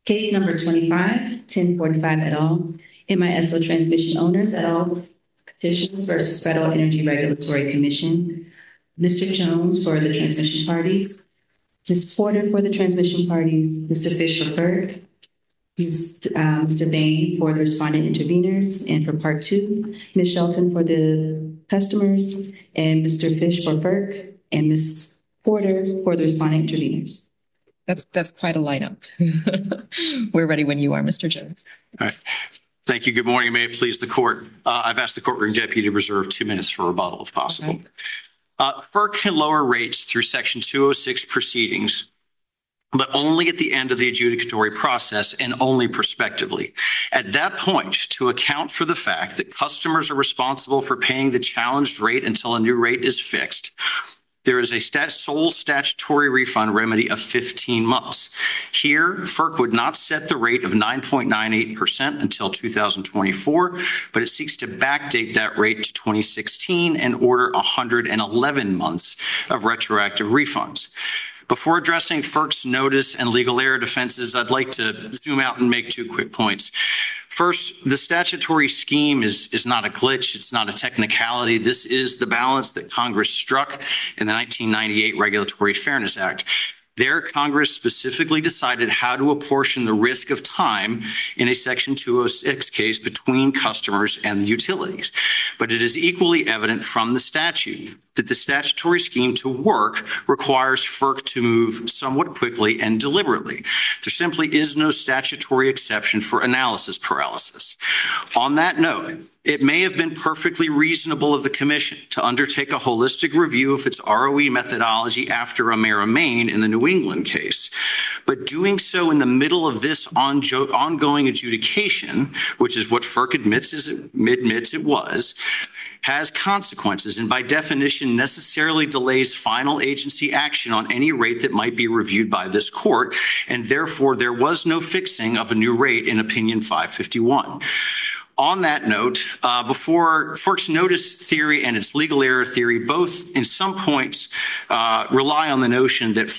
Case number 25-1045 et al. MISO Transmission Owners et al. Petitions versus Federal Energy Regulatory Commission. Mr. Jones for the transmission parties. Ms. Porter for the transmission parties. Mr. Fish for FERC. Mr. Bain for the respondent interveners. And for part two, Ms. Shelton for the customers, and Mr. Fish for FERC, and Ms. Porter for the respondent interveners. That's quite a lineup. We're ready when you are, Mr. Jones. All right. Thank you. Good morning. May it please the court. I've asked the courtroom deputy to reserve 2 minutes for rebuttal if possible. Okay. FERC can lower rates through Section 206 proceedings, but only at the end of the adjudicatory process and only prospectively. At that point, to account for the fact that customers are responsible for paying the challenged rate until a new rate is fixed, there is a sole statutory refund remedy of 15 months. Here, FERC would not set the rate of 9.98% until 2024, but it seeks to backdate that rate to 2016 and order 111 months of retroactive refunds. Before addressing FERC's notice and legal error defenses, I'd like to zoom out and make 2 quick points. First, the statutory scheme is not a glitch. It's not a technicality. This is the balance that Congress struck in the 1998 Regulatory Fairness Act. There, Congress specifically decided how to apportion the risk of time in a Section 206 case between customers and the utilities. But it is equally evident from the statute that the statutory scheme to work requires FERC to move somewhat quickly and deliberately. There simply is no statutory exception for analysis paralysis. On that note, it may have been perfectly reasonable of the Commission to undertake a holistic review of its ROE methodology after Emera Maine in the New England case. But doing so in the middle of this ongoing adjudication, which is what FERC admits it was, has consequences and by definition necessarily delays final agency action on any rate that might be reviewed by this court, and therefore there was no fixing of a new rate in Opinion 551. On that note, before FERC's notice theory and its legal error theory both in some points rely on the notion that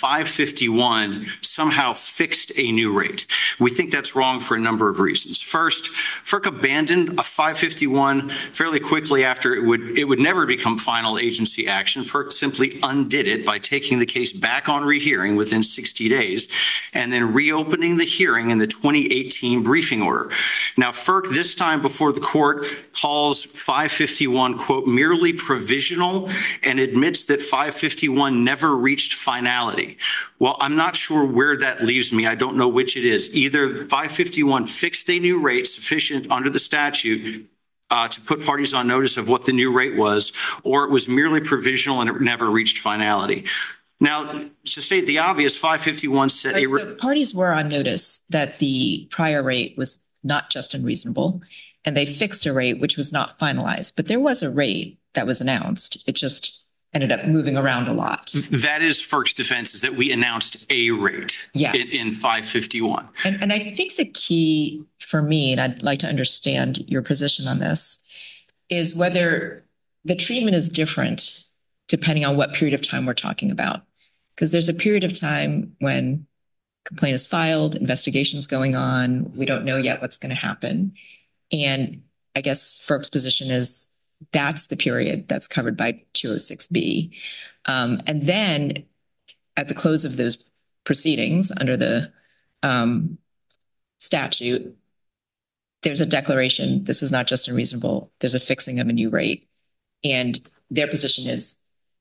551 somehow fixed a new rate. We think that's wrong for a number of reasons. First, FERC abandoned a 551 fairly quickly after it would never become final agency action. FERC simply undid it by taking the case back on rehearing within 60 days and then reopening the hearing in the 2018 briefing order. Now, FERC this time before the court calls 551, quote, merely provisional and admits that 551 never reached finality. Well, I'm not sure where that leaves me. I don't know which it is. Either 551 fixed a new rate sufficient under the statute to put parties on notice of what the new rate was, or it was merely provisional and it never reached finality. Now, to state the obvious, 551 said so parties were on notice that the prior rate was not just unreasonable, and they fixed a rate which was not finalized. But there was a rate that was announced. It just ended up moving around a lot. That is FERC's defense, is that we announced a rate in 551. And I think the key for me, and I'd like to understand your position on this, is whether the treatment is different depending on what period of time we're talking about. Because there's a period of time when complaint is filed, investigation's going on, we don't know yet what's going to happen. And I guess FERC's position is that's the period that's covered by 206B. And then at the close of those proceedings under the statute, there's a declaration, this is not just unreasonable, there's a fixing of a new rate. And their position is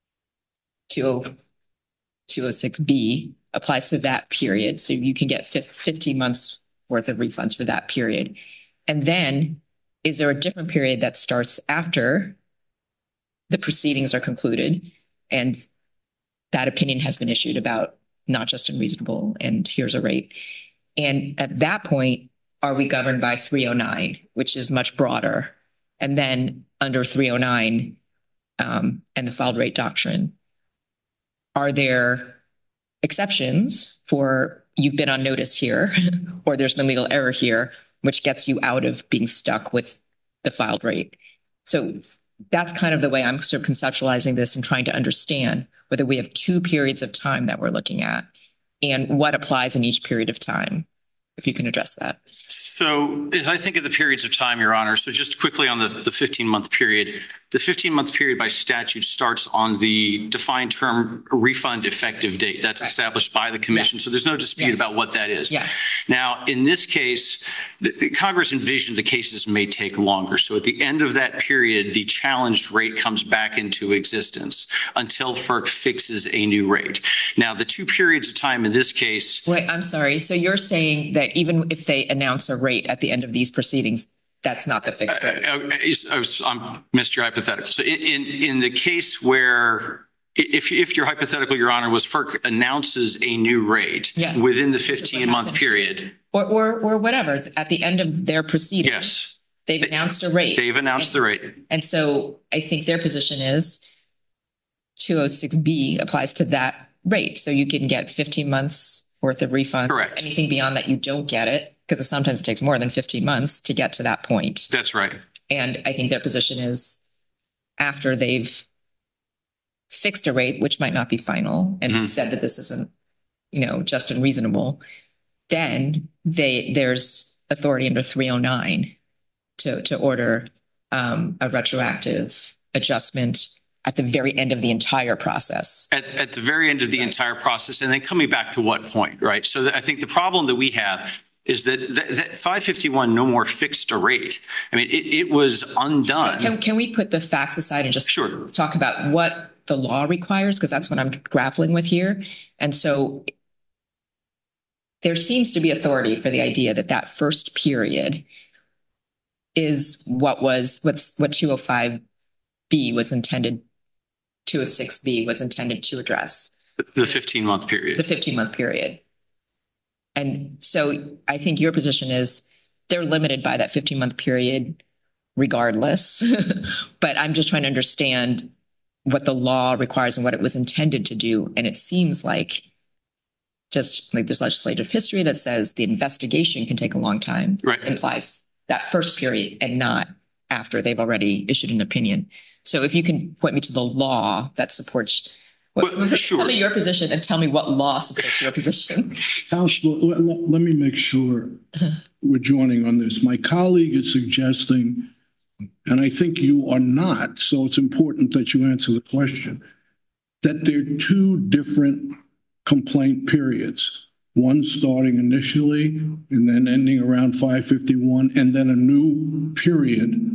206B applies to that period. So you can get 15 months worth of refunds for that period. And then is there a different period that starts after the proceedings are concluded and that opinion has been issued about not just unreasonable and here's a rate. And at that point, are we governed by 309, which is much broader? And then under 309 and the filed rate doctrine, are there exceptions for you've been on notice here or there's been legal error here, which gets you out of being stuck with the filed rate? So that's kind of the way I'm sort of conceptualizing this and trying to understand whether we have 2 periods of time that we're looking at and what applies in each period of time. if you can address that. So as I think of the periods of time, Your Honor, so just quickly on the 15-month period, the 15-month period by statute starts on the defined term refund effective date. That's established by the commission. Yes. So there's no dispute Yes. about what that is. Yes. Now, in this case, Congress envisioned the cases may take longer. So at the end of that period, the challenged rate comes back into existence until FERC fixes a new rate. Now, the two periods of time in this case. Wait, I'm sorry. So you're saying that even if they announce a rate at the end of these proceedings, that's not the fixed rate? I'm missed your hypothetical. So in the case where, if your hypothetical, Your Honor, was FERC announces a new rate Yes. within the 15-month period. Or whatever, at the end of their proceedings. Yes. They've announced a rate. They've announced the rate. And so I think their position is 206B applies to that rate. So you can get 15 months worth of refunds. Correct. Anything beyond that, you don't get it, because sometimes it takes more than 15 months to get to that point. That's right. And I think their position is after they've fixed a rate, which might not be final, and said that this isn't, just and reasonable, then there's authority under 309 to order a retroactive adjustment at the very end of the entire process. At the very end of the entire process, and then coming back to what point, right? So I think the problem that we have is that 551 no more fixed a rate. I mean, it was undone. Can we put the facts aside and just Sure. talk about what the law requires? Because that's what I'm grappling with here. And so there seems to be authority for the idea that that first period is what 205B was intended, 206B was intended to address. The 15-month period. The 15-month period. And so I think your position is they're limited by that 15-month period regardless. But I'm just trying to understand what the law requires and what it was intended to do. And it seems like just like there's legislative history that says the investigation can take a long time. Right. Implies that first period and not after they've already issued an opinion. So if you can point me to the law that supports sure. Tell me your position and tell me what law supports your position. Counselor, let me make sure we're joining on this. My colleague is suggesting, and I think you are not, so it's important that you answer the question, that there are two different complaint periods, one starting initially and then ending around 551, and then a new period.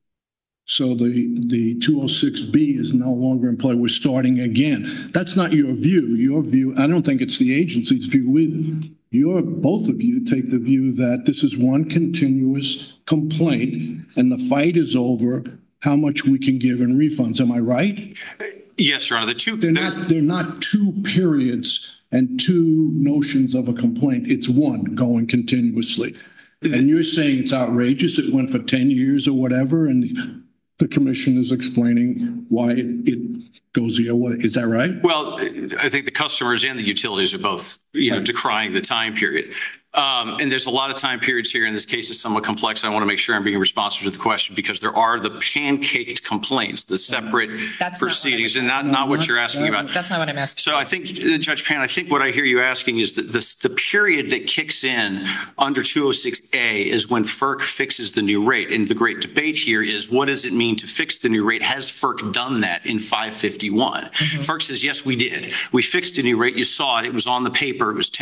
So the 206B is no longer in play. We're starting again. That's not your view. Your view, I don't think it's the agency's view either. Both of you take the view that this is one continuous complaint and the fight is over how much we can give in refunds. Am I right? Yes, Your Honor. They're not two periods and two notions of a complaint. It's one going continuously. And you're saying it's outrageous. It went for 10 years or whatever, and the commission is explaining why it goes the other way. Is that right? Well, I think the customers and the utilities are both, decrying the time period. And there's a lot of time periods here. In this case, it's somewhat complex. I want to make sure I'm being responsive to the question because there are the pancaked complaints, the separate proceedings, and not what you're asking about. That's not what I'm asking. So I think, Judge Pan, I think what I hear you asking is that the period that kicks in under 206A is when FERC fixes the new rate. And the great debate here is what does it mean to fix the new rate? Has FERC done that in 551? FERC says, yes, we did. We fixed a new rate. You saw it. It was on the paper. It was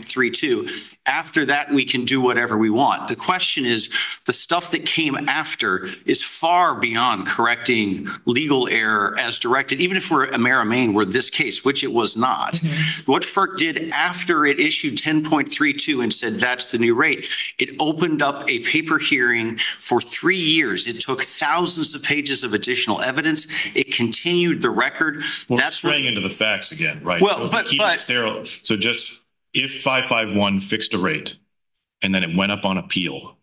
10.32. After that, we can do whatever we want. The question is, the stuff that came after is far beyond correcting legal error as directed, even if we're Amerimaine were this case, which it was not. What FERC did after it issued 10.32 and said that's the new rate, it opened up a paper hearing for 3 years. It took thousands of pages of additional evidence. It continued the record. Well, that's straying into the facts again, right? Well, so keep it sterile. So just if 551 fixed a rate and then it went up on appeal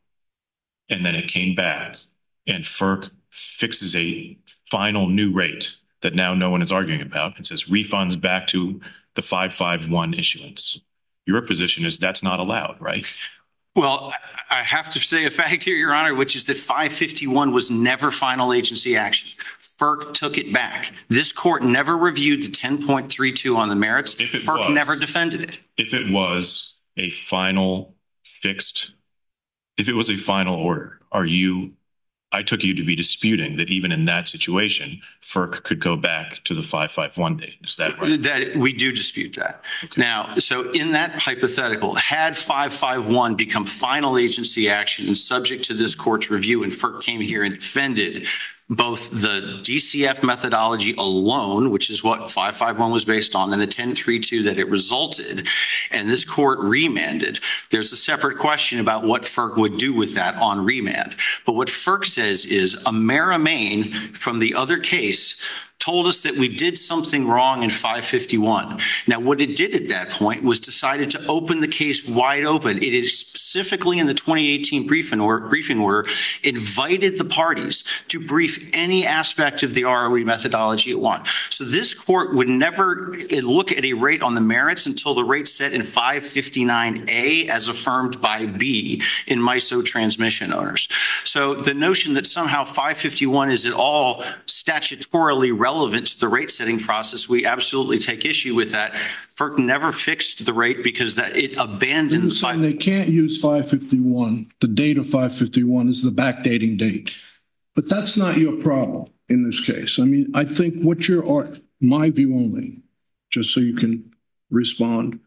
and then it came back and FERC fixes a final new rate that now no one is arguing about and says refunds back to the 551 issuance, your position is that's not allowed, right? Well, I have to say a fact here, Your Honor, which is that 551 was never final agency action. FERC took it back. This court never reviewed the 10.32 on the merits. If it FERC was, never defended it. If it was a final fixed, if it was a final order, I took you to be disputing that even in that situation, FERC could go back to the 551 date. Is that right? That we do dispute that. Okay. Now, so in that hypothetical, had 551 become final agency action and subject to this court's review, and FERC came here and defended both the DCF methodology alone, which is what 551 was based on, and the 1032 that it resulted, and this court remanded, there's a separate question about what FERC would do with that on remand. But what FERC says is Amerimain from the other case told us that we did something wrong in 551. Now, what it did at that point was decided to open the case wide open. It is specifically in the 2018 briefing order invited the parties to brief any aspect of the ROE methodology it want. So this court would never look at a rate on the merits until the rate set in 559A as affirmed by B in MISO transmission owners. So the notion that somehow 551 is at all statutorily relevant to the rate setting process, we absolutely take issue with that. FERC never fixed the rate because that it abandoned. They can't use 551. The date of 551 is the backdating date. But that's not your problem in this case. I mean, I think my view only, just so you can respond.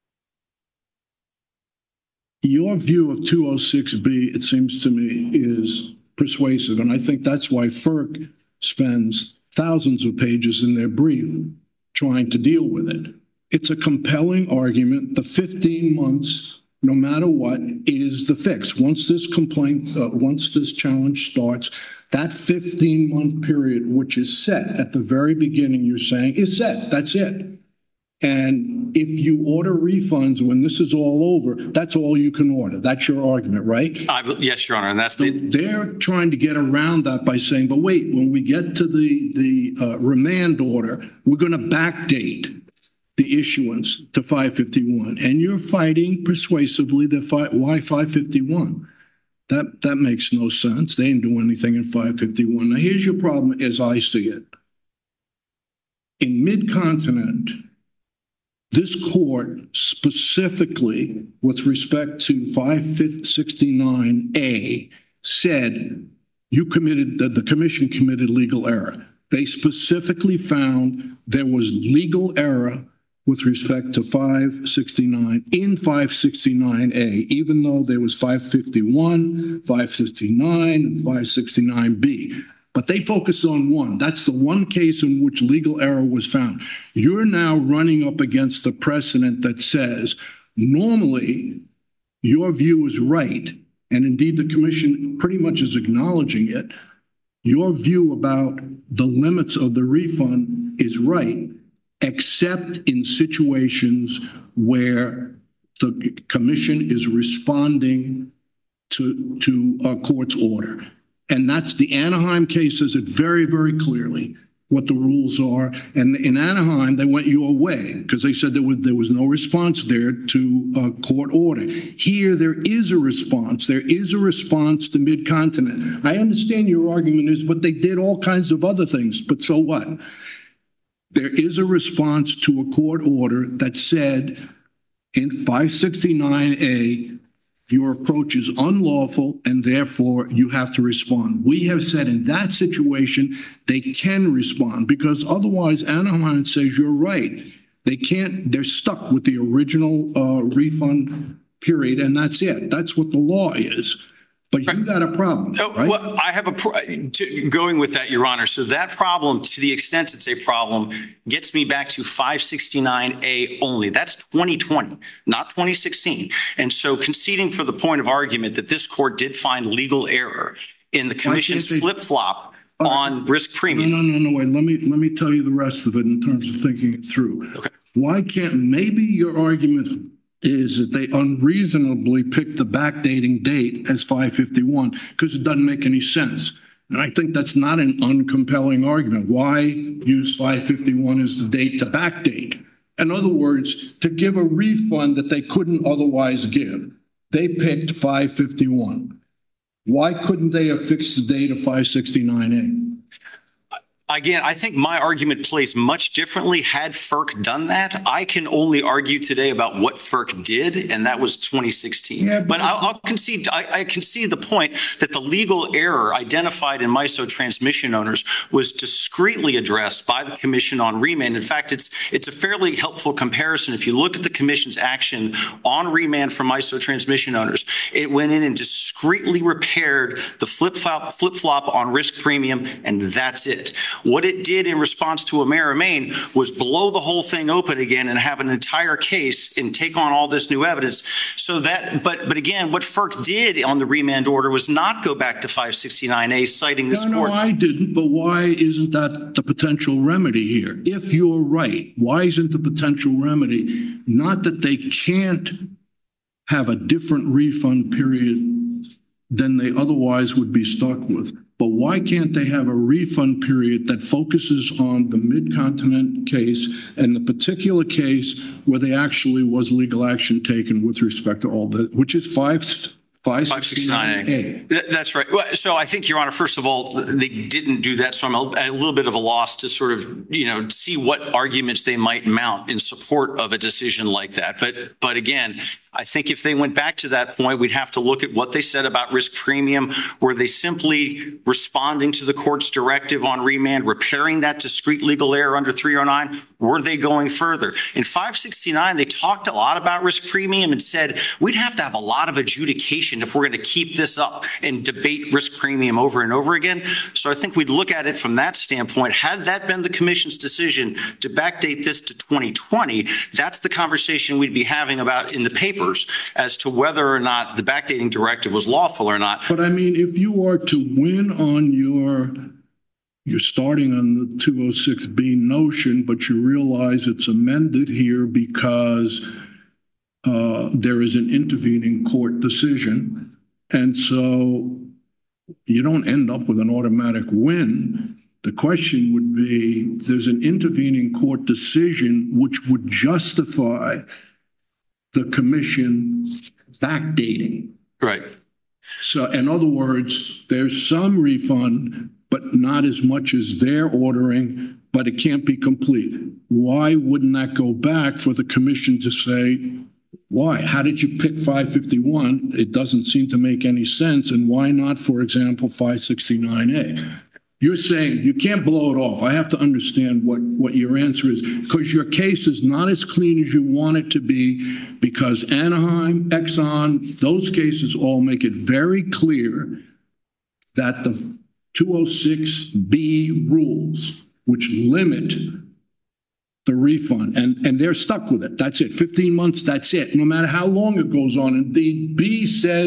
Your view of 206B, it seems to me, is persuasive. And I think that's why FERC spends thousands of pages in their brief trying to deal with it. It's a compelling argument. The 15 months, no matter what, is the fix. Once this challenge starts, that 15-month period, which is set at the very beginning, you're saying, is set. That's it. And if you order refunds when this is all over, that's all you can order. That's your argument, right? Yes, Your Honor. And that's they're trying to get around that by saying, but wait, when we get to the remand order, we're going to backdate the issuance to 551. And you're fighting persuasively why 551? That makes no sense. They didn't do anything in 551. Now, here's your problem as I see it. In Mid-Continent, this court specifically, with respect to 569A, said the commission committed legal error. They specifically found there was legal error with respect to 569 in 569A, even though there was 551, 559, and 569B. But they focused on one. That's the one case in which legal error was found. You're now running up against the precedent that says normally your view is right, and indeed the commission pretty much is acknowledging it. Your view about the limits of the refund is right, except in situations where the commission is responding to a court's order. And that's the Anaheim case says it very, very clearly what the rules are. And in Anaheim, they went your way because they said there was no response there to a court order. Here, there is a response. There is a response to Mid-Continent. I understand your argument is, but they did all kinds of other things. But so what? There is a response to a court order that said in 569A, your approach is unlawful and therefore you have to respond. We have said in that situation, they can respond because otherwise Anaheim says you're right. They can't, they're stuck with the original refund period and that's it. That's what the law is. But you got a problem, right? Well, I have going with that, Your Honor. So that problem, to the extent it's a problem, gets me back to 569A only. That's 2020, not 2016. And so conceding for the point of argument that this court did find legal error in the commission's flip-flop on risk premium. No, wait. Let me tell you the rest of it in terms of thinking it through. Okay. Why can't, maybe your argument is that they unreasonably picked the backdating date as 551 because it doesn't make any sense. And I think that's not an uncompelling argument. Why use 551 as the date to backdate? In other words, to give a refund that they couldn't otherwise give. They picked 551. Why couldn't they have fixed the date of 569A? Again, I think my argument plays much differently had FERC done that. I can only argue today about what FERC did, and that was 2016. Yeah, but I'll concede. I concede the point that the legal error identified in MISO transmission owners was discreetly addressed by the Commission on remand. In fact, it's a fairly helpful comparison. If you look at the Commission's action on remand for MISO transmission owners, it went in and discreetly repaired the flip-flop on risk premium, and that's it. What it did in response to Emera-Maine was blow the whole thing open again and have an entire case and take on all this new evidence. So that, but again, what FERC did on the remand order was not go back to 569A, citing this court. No, I didn't. But why isn't that the potential remedy here? If you're right, why isn't the potential remedy not that they can't have a different refund period than they otherwise would be stuck with? But why can't they have a refund period that focuses on the Mid-Continent case and the particular case where there actually was legal action taken with respect to all that, which is 569A. That's right. So I think, Your Honor, first of all, they didn't do that. So I'm a little bit of a loss to sort of, see what arguments they might mount in support of a decision like that. But again, I think if they went back to that point, we'd have to look at what they said about risk premium. Were they simply responding to the court's directive on remand, repairing that discrete legal error under 309? Were they going further? In 569, they talked a lot about risk premium and said we'd have to have a lot of adjudication if we're going to keep this up and debate risk premium over and over again. So I think we'd look at it from that standpoint. Had that been the Commission's decision to backdate this to 2020, that's the conversation we'd be having about in the papers as to whether or not the backdating directive was lawful or not. But I mean, if you are to win on you're starting on the 206B notion, but you realize it's amended here because there is an intervening court decision. And so you don't end up with an automatic win. The question would be, there's an intervening court decision which would justify the Commission backdating. Right. So in other words, there's some refund, but not as much as they're ordering, but it can't be complete. Why wouldn't that go back for the Commission to say, why? How did you pick 551? It doesn't seem to make any sense. And why not, for example, 569A? You're saying you can't blow it off. I have to understand what your answer is, because your case is not as clean as you want it to be, because Anaheim, Exxon, those cases all make it very clear that the 206B rules, which limit the refund, and they're stuck with it. That's it. 15 months, that's it. No matter how long it goes on. Indeed, B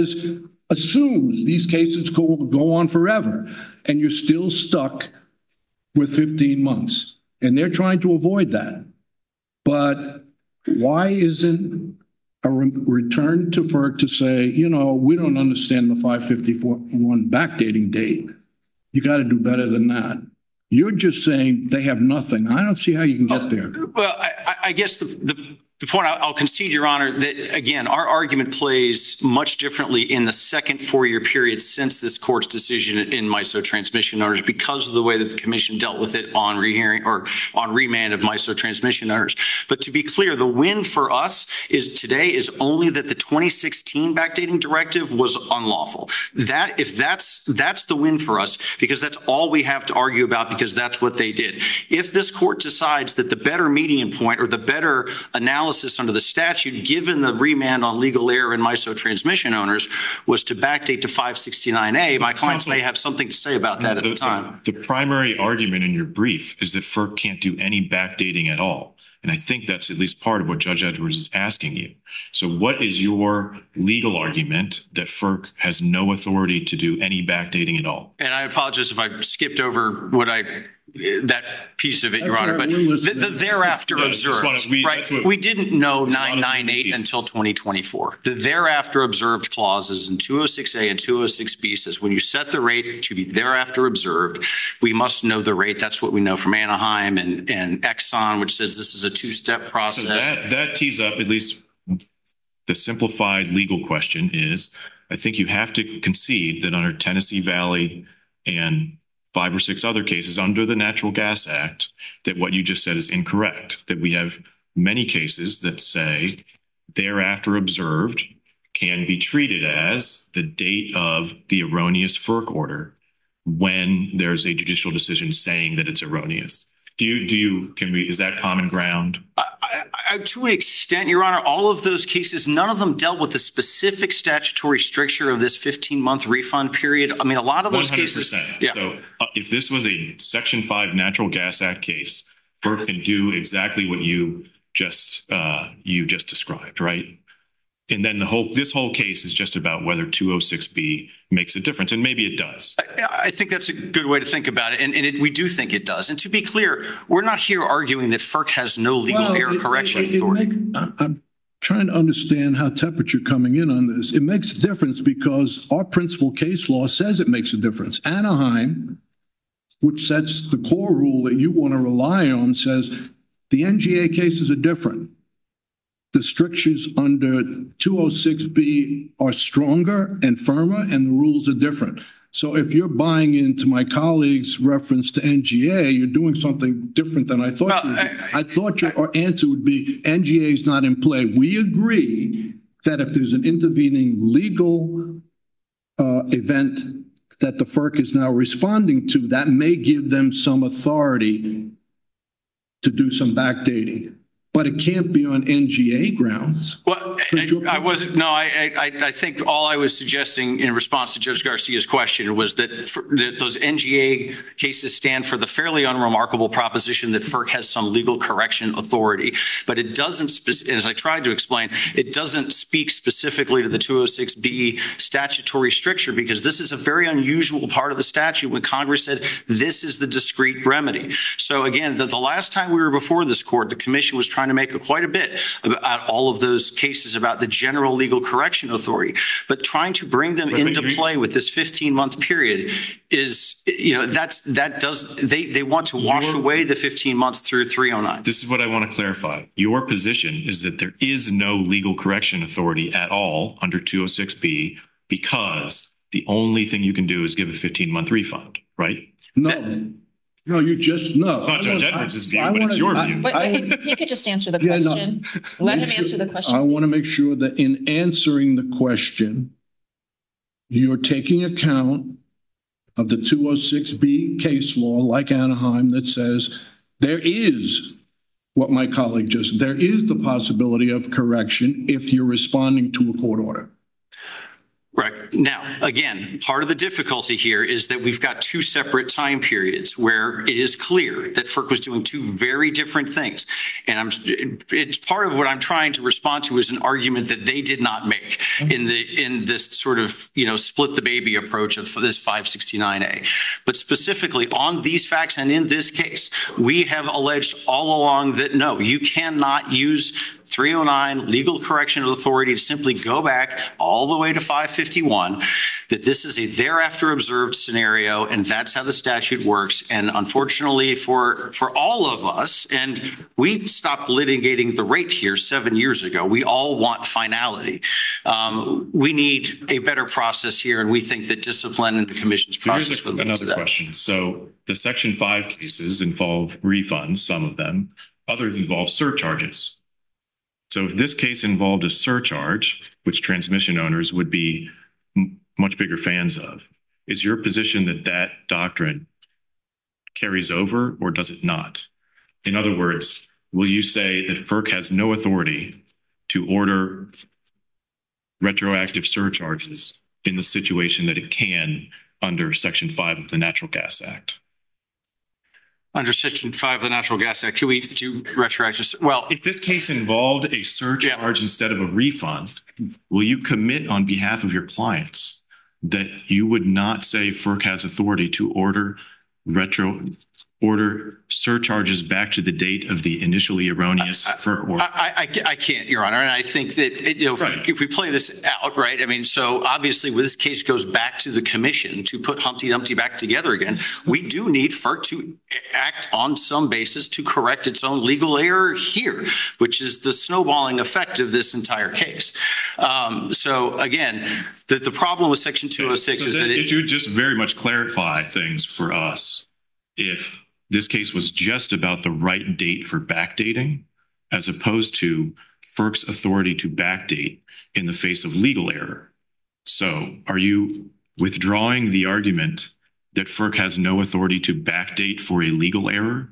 assumes these cases go on forever, and you're still stuck with 15 months. And they're trying to avoid that. But why isn't a return to FERC to say, we don't understand the 551 backdating date. You got to do better than that. You're just saying they have nothing. I don't see how you can get there. Well, I guess the point I'll concede, Your Honor, that, again, our argument plays much differently in the second 4-year period since this court's decision in MISO transmission owners because of the way that the Commission dealt with it on rehearing or on remand of MISO transmission owners. But to be clear, the win for us today is only that the 2016 backdating directive was unlawful. If that's the win for us, because that's all we have to argue about, because that's what they did. If this court decides that the better median point or the better analysis under the statute, given the remand on legal error in MISO transmission owners, was to backdate to 569A, my clients may have something to say about that at the time. The primary argument in your brief is that FERC can't do any backdating at all. And I think that's at least part of what Judge Edwards is asking you. So what is your legal argument that FERC has no authority to do any backdating at all? And I apologize if I skipped over that piece of it, Your Honor, but the thereafter observed, right? We didn't know 998 until 2024. The thereafter observed clauses in 206A and 206B says when you set the rate to be thereafter observed, we must know the rate. That's what we know from Anaheim and Exxon, which says this is a two-step process. So that tees up at least the simplified legal question is, I think you have to concede that under Tennessee Valley and 5 or 6 other cases under the Natural Gas Act that what you just said is incorrect, that we have many cases that say thereafter observed can be treated as the date of the erroneous FERC order when there's a judicial decision saying that it's erroneous. Is that common ground? To an extent, Your Honor, all of those cases, none of them dealt with the specific statutory stricture of this 15-month refund period. I mean, a lot of those 100%. cases. Yeah. So if this was a Section 5 Natural Gas Act case, FERC can do exactly what you just described, right? And then this whole case is just about whether 206B makes a difference, and maybe it does. I think that's a good way to think about it, and we do think it does. And to be clear, we're not here arguing that FERC has no legal error correction authority. I'm trying to understand how temperature coming in on this. It makes a difference because our principal case law says it makes a difference. Anaheim, which sets the core rule that you want to rely on, says the NGA cases are different. The strictures under 206B are stronger and firmer, and the rules are different. So if you're buying into my colleague's reference to NGA, you're doing something different than I thought. I thought your answer would be NGA is not in play. We agree that if there's an intervening legal event that the FERC is now responding to, that may give them some authority to do some backdating. But it can't be on NGA grounds. Well, I think all I was suggesting in response to Judge Garcia's question was that those NGA cases stand for the fairly unremarkable proposition that FERC has some legal correction authority. But it doesn't, as I tried to explain, it doesn't speak specifically to the 206B statutory stricture, because this is a very unusual part of the statute when Congress said this is the discrete remedy. So again, the last time we were before this court, the commission was trying to make quite a bit about all of those cases about the general legal correction authority, but trying to bring them into play with this 15-month period is, they want to wash away the 15 months through 309. This is what I want to clarify. Your position is that there is no legal correction authority at all under 206B because the only thing you can do is give a 15-month refund, right? No, you just no. It's not Judge Edwards' view, but it's your view. But he could just answer the question. Let him answer the question. I want to make sure that in answering the question, you're taking account of the 206B case law, like Anaheim, that says there is what my colleague just, there is the possibility of correction if you're responding to a court order. Right. Now, again, part of the difficulty here is that we've got two separate time periods where it is clear that FERC was doing two very different things. And it's part of what I'm trying to respond to is an argument that they did not make in this sort of, split the baby approach of this 569A. But specifically on these facts and in this case, we have alleged all along that no, you cannot use 309 legal correction authority to simply go back all the way to 551, that this is a thereafter observed scenario, and that's how the statute works. And unfortunately for all of us, and we stopped litigating the rate here 7 years ago, we all want finality. We need a better process here, and we think that discipline and the commission's process would lead to that. Another question. So the Section 5 cases involve refunds, some of them. Others involve surcharges. So if this case involved a surcharge, which transmission owners would be much bigger fans of, is your position that that doctrine carries over or does it not? In other words, will you say that FERC has no authority to order retroactive surcharges in the situation that it can under Section 5 of the Natural Gas Act? Under Section 5 of the Natural Gas Act, can we do retroactive? Well, if this case involved a surcharge instead of a refund, will you commit on behalf of your clients that you would not say FERC has authority to order order surcharges back to the date of the initially erroneous FERC order? I can't, Your Honor. And I think that, if we play this out, right, I mean, so obviously when this case goes back to the commission to put Humpty Dumpty back together again, we do need FERC to act on some basis to correct its own legal error here, which is the snowballing effect of this entire case. So again, the problem with Section 206 is that it would just very much clarify things for us if this case was just about the right date for backdating, as opposed to FERC's authority to backdate in the face of legal error. So are you withdrawing the argument that FERC has no authority to backdate for a legal error?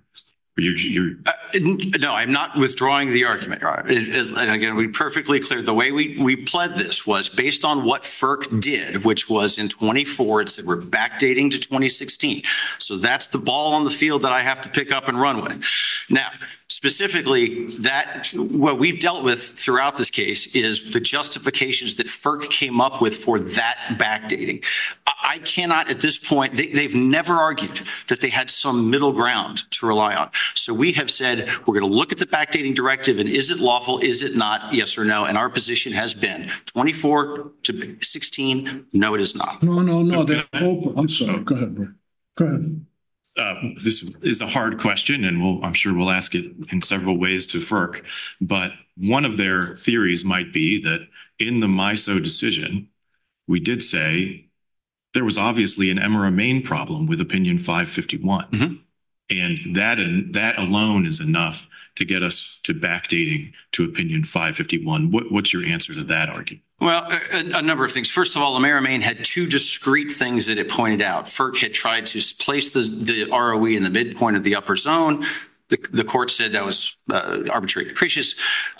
No, I'm not withdrawing the argument, Your Honor. And again, we perfectly clear the way we pled this was based on what FERC did, which was in 24, it said we're backdating to 2016. So that's the ball on the field that I have to pick up and run with. Now, specifically, that what we've dealt with throughout this case is the justifications that FERC came up with for that backdating. I cannot at this point, they've never argued that they had some middle ground to rely on. So we have said we're going to look at the backdating directive and is it lawful, is it not, yes or no? And our position has been 24 to 16, no, it is not. No, they're open. I'm sorry. Go ahead, Bert. Go ahead. This is a hard question, and I'm sure we'll ask it in several ways to FERC. But one of their theories might be that in the MISO decision, we did say there was obviously an Emera Maine problem with Opinion 551. Mm-hmm. And that alone is enough to get us to backdating to Opinion 551. What's your answer to that argument? Well, a number of things. First of all, Emera Maine had two discrete things that it pointed out. FERC had tried to place the ROE in the midpoint of the upper zone. The court said that was arbitrary and capricious,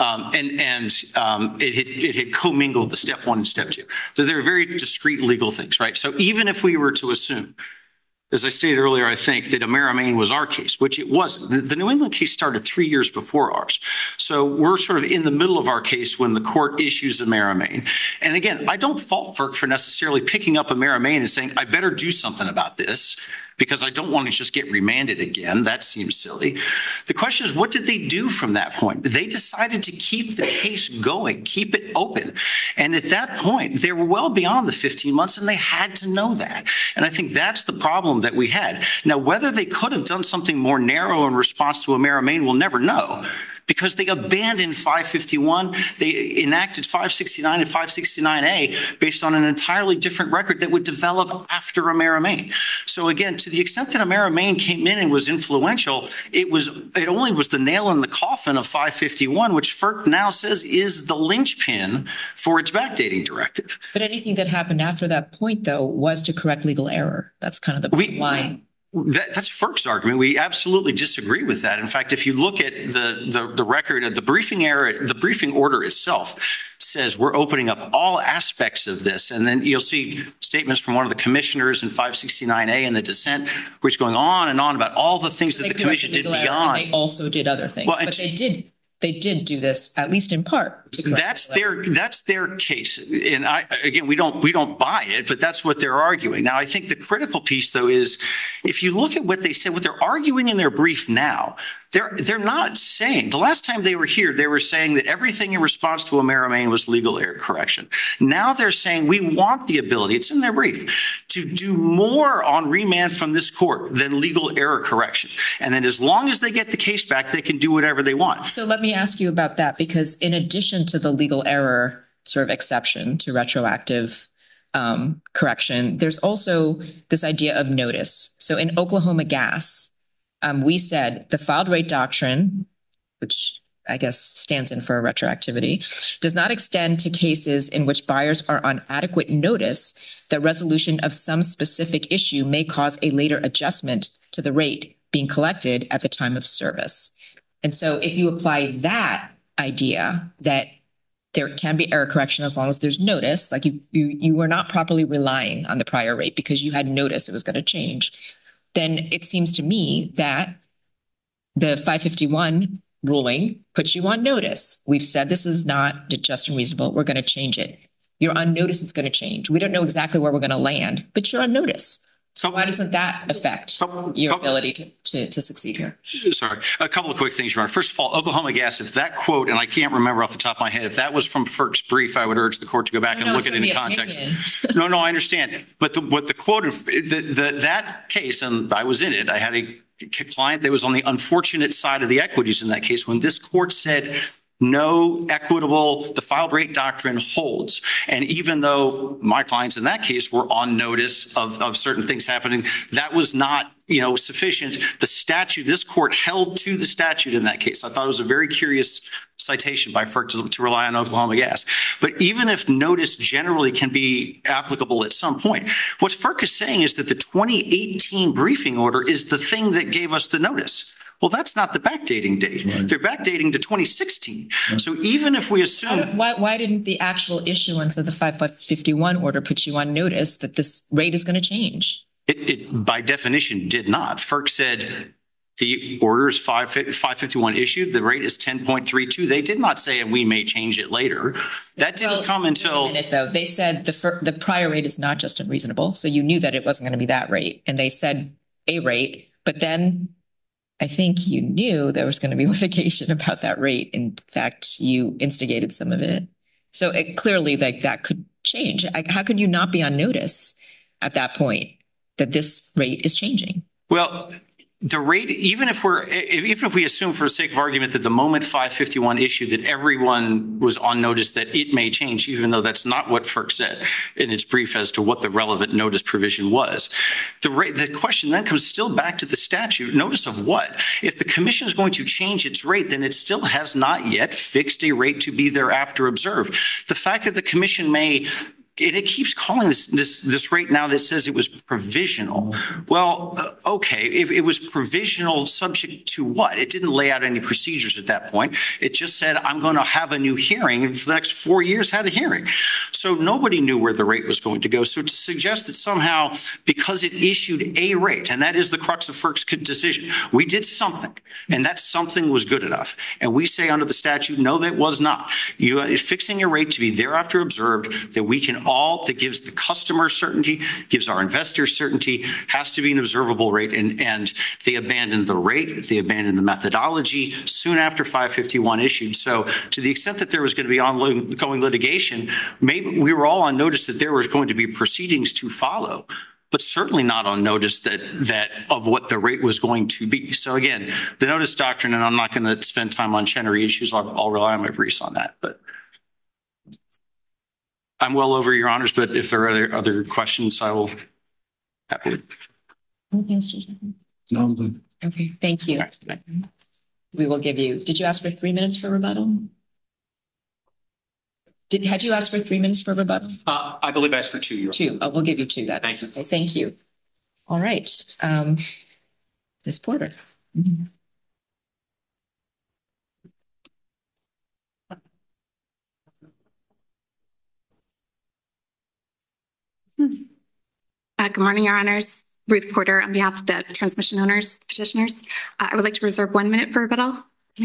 and it had commingled the step one and step two. So they're very discrete legal things, right? So even if we were to assume, as I stated earlier, I think that Emera Maine was our case, which it wasn't. The New England case started 3 years before ours. So we're sort of in the middle of our case when the court issues Emera Maine. And again, I don't fault FERC for necessarily picking up Emera Maine and saying, I better do something about this, because I don't want to just get remanded again. That seems silly. The question is, what did they do from that point? They decided to keep the case going, keep it open. And at that point, they were well beyond the 15 months, and they had to know that. And I think that's the problem that we had. Now, whether they could have done something more narrow in response to Emera Maine, we'll never know, because they abandoned 551. They enacted 569 and 569A based on an entirely different record that would develop after Emera Maine. So again, to the extent that Emera Maine came in and was influential, it only was the nail in the coffin of 551, which FERC now says is the linchpin for its backdating directive. But anything that happened after that point, though, was to correct legal error. That's kind of the bottom line. That's FERC's argument. We absolutely disagree with that. In fact, if you look at the record of the briefing order itself says we're opening up all aspects of this. And then you'll see statements from one of the commissioners in 569A in the dissent, which is going on and on about all the things that the commission did beyond. They also did other things, but they did do this, at least in part. That's their case. And we don't buy it, but that's what they're arguing. Now, I think the critical piece, though, is if you look at what they said, what they're arguing in their brief now, they're not saying, the last time they were here, they were saying that everything in response to Emera Maine was legal error correction. Now they're saying we want the ability, it's in their brief, to do more on remand from this court than legal error correction. And then as long as they get the case back, they can do whatever they want. So let me ask you about that, because in addition to the legal error sort of exception to retroactive correction, there's also this idea of notice. So in Oklahoma Gas, we said the filed rate doctrine, which I guess stands in for retroactivity, does not extend to cases in which buyers are on adequate notice that resolution of some specific issue may cause a later adjustment to the rate being collected at the time of service. And so if you apply that idea that there can be error correction as long as there's notice, like you were not properly relying on the prior rate because you had notice it was going to change, then it seems to me that the 551 ruling puts you on notice. We've said this is not just and reasonable. We're going to change it. You're on notice it's going to change. We don't know exactly where we're going to land, but you're on notice. So Why doesn't that affect your ability to succeed here? Sorry, a couple of quick things, Your Honor. First of all, Oklahoma Gas, if that quote, and I can't remember off the top of my head, if that was from FERC's brief, I would urge the court to go back and look at it in context. No, I understand. But what the quote, that case, and I was in it, I had a client that was on the unfortunate side of the equities in that case when this court said, no equitable, the filed rate doctrine holds. And even though my clients in that case were on notice of certain things happening, that was not, sufficient. The statute, this court held to the statute in that case. I thought it was a very curious citation by FERC to rely on Oklahoma Gas. But even if notice generally can be applicable at some point, what FERC is saying is that the 2018 briefing order is the thing that gave us the notice. Well, that's not the backdating date. Right. They're backdating to 2016. Right. So even if we assume... Why didn't the actual issuance of the 5551 order put you on notice that this rate is going to change? It by definition did not. FERC said the order is 551 issued. The rate is 10.32. They did not say, and we may change it later. That didn't come until... Wait a minute, though. They said the prior rate is not just unreasonable. So you knew that it wasn't going to be that rate. And they said a rate, but then... I think you knew there was going to be litigation about that rate. In fact, you instigated some of it. So it clearly that could change. How could you not be on notice at that point that this rate is changing? Well, the rate, even if we assume for the sake of argument that the moment 551 issued that everyone was on notice that it may change, even though that's not what FERC said in its brief as to what the relevant notice provision was. The question then comes still back to the statute. Notice of what? If the commission is going to change its rate, then it still has not yet fixed a rate to be thereafter observed. The fact that the commission may... It keeps calling this rate now that says it was provisional. Well, okay, if it was provisional subject to what? It didn't lay out any procedures at that point. It just said, I'm going to have a new hearing, and for the next 4 years had a hearing. So nobody knew where the rate was going to go. So to suggest that somehow because it issued a rate, and that is the crux of FERC's decision, we did something, and that something was good enough. And we say under the statute, no, that was not. Fixing a rate to be thereafter observed that we can that gives the customer certainty, gives our investors certainty, has to be an observable rate. And they abandoned the rate, they abandoned the methodology soon after 551 issued. So to the extent that there was going to be ongoing litigation, maybe we were all on notice that there was going to be proceedings to follow, but certainly not on notice that of what the rate was going to be. So again, the notice doctrine, and I'm not going to spend time on Chenery issues, I'll rely on my briefs on that, but I'm well over, Your Honors, but if there are other questions, I will happily. No, good. Okay, thank you. We will give you, did you ask for 3 minutes for rebuttal? Had you asked for 3 minutes for rebuttal? I believe I asked for 2. Your Honor. 2. We'll give you 2 then. Thank you. Okay, thank you. All right. Ms. Porter. Mm-hmm. Good morning, Your Honors. Ruth Porter on behalf of the transmission owners, petitioners. I would like to reserve 1 minute for rebuttal.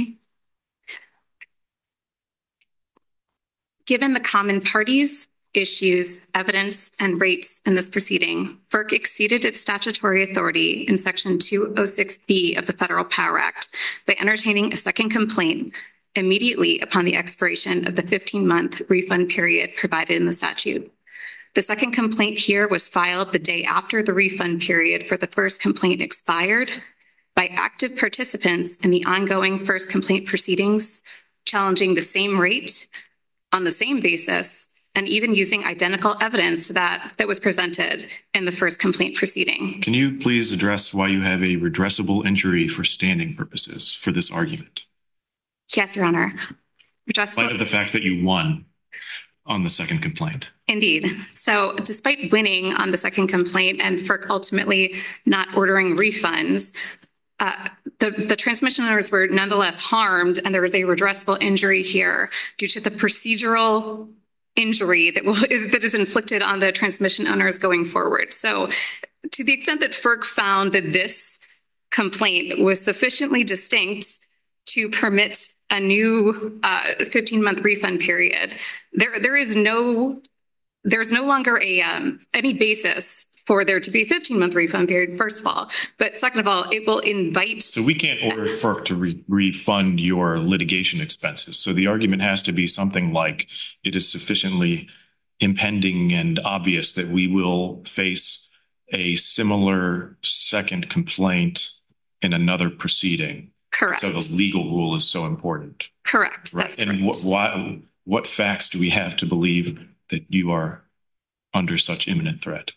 Given the common parties, issues, evidence, and rates in this proceeding, FERC exceeded its statutory authority in Section 206B of the Federal Power Act by entertaining a second complaint immediately upon the expiration of the 15-month refund period provided in the statute. The second complaint here was filed the day after the refund period for the first complaint expired by active participants in the ongoing first complaint proceedings, challenging the same rate on the same basis, and even using identical evidence that was presented in the first complaint proceeding. Can you please address why you have a redressable injury for standing purposes for this argument? Yes, Your Honor. In light of the fact that you won on the second complaint. Indeed. So despite winning on the second complaint and FERC ultimately not ordering refunds, the transmission owners were nonetheless harmed, and there was a redressable injury here due to the procedural injury that is inflicted on the transmission owners going forward. So to the extent that FERC found that this complaint was sufficiently distinct to permit a new 15-month refund period, there is no there's no longer any basis for there to be a 15-month refund period, first of all. But second of all, it will invite. So we can't order FERC to refund your litigation expenses. So the argument has to be something like it is sufficiently impending and obvious that we will face a similar second complaint in another proceeding. Correct. So the legal rule is so important. Correct. Right. And what facts do we have to believe that you are under such imminent threat?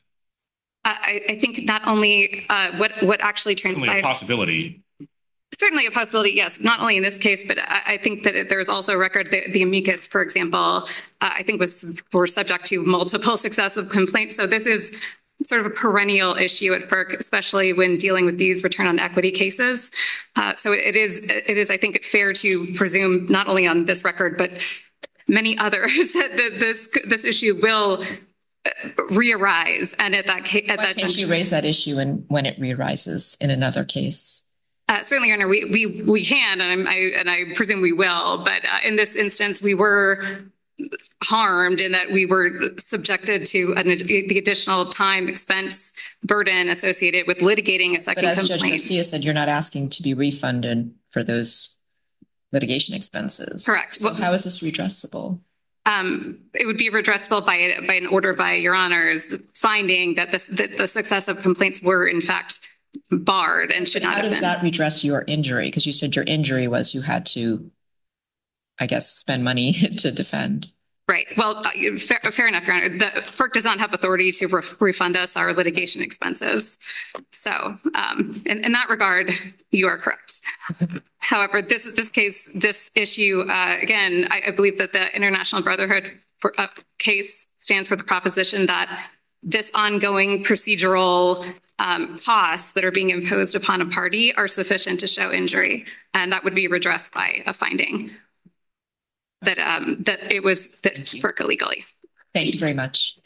I think not only what actually transpired. Certainly a possibility. Certainly a possibility, yes. Not only in this case, but I think that there's also a record that the amicus, for example, I think were subject to multiple successive complaints. So this is sort of a perennial issue at FERC, especially when dealing with these return on equity cases. So it is, I think, fair to presume not only on this record, but many others that this issue will re-arise. And at that case, Why can't you raise that issue when it re-arises in another case? Certainly, Your Honor, we can, and I presume we will. But in this instance, we were harmed in that we were subjected to the additional time, expense, burden associated with litigating a second complaint. But as Judge Garcia said, you're not asking to be refunded for those litigation expenses. Correct. So how is this redressable? It would be redressable by an order by Your Honors finding that the successive complaints were in fact barred and should not have been. How does that redress your injury? Because you said your injury was you had to, I guess, spend money to defend. Right. Well, fair enough, Your Honor. The FERC does not have authority to refund us our litigation expenses. So in that regard, you are correct. However, this issue, again, I believe that the International Brotherhood case stands for the proposition that this ongoing procedural costs that are being imposed upon a party are sufficient to show injury. And that would be redressed by a finding that it was FERC illegally. Thank you very much.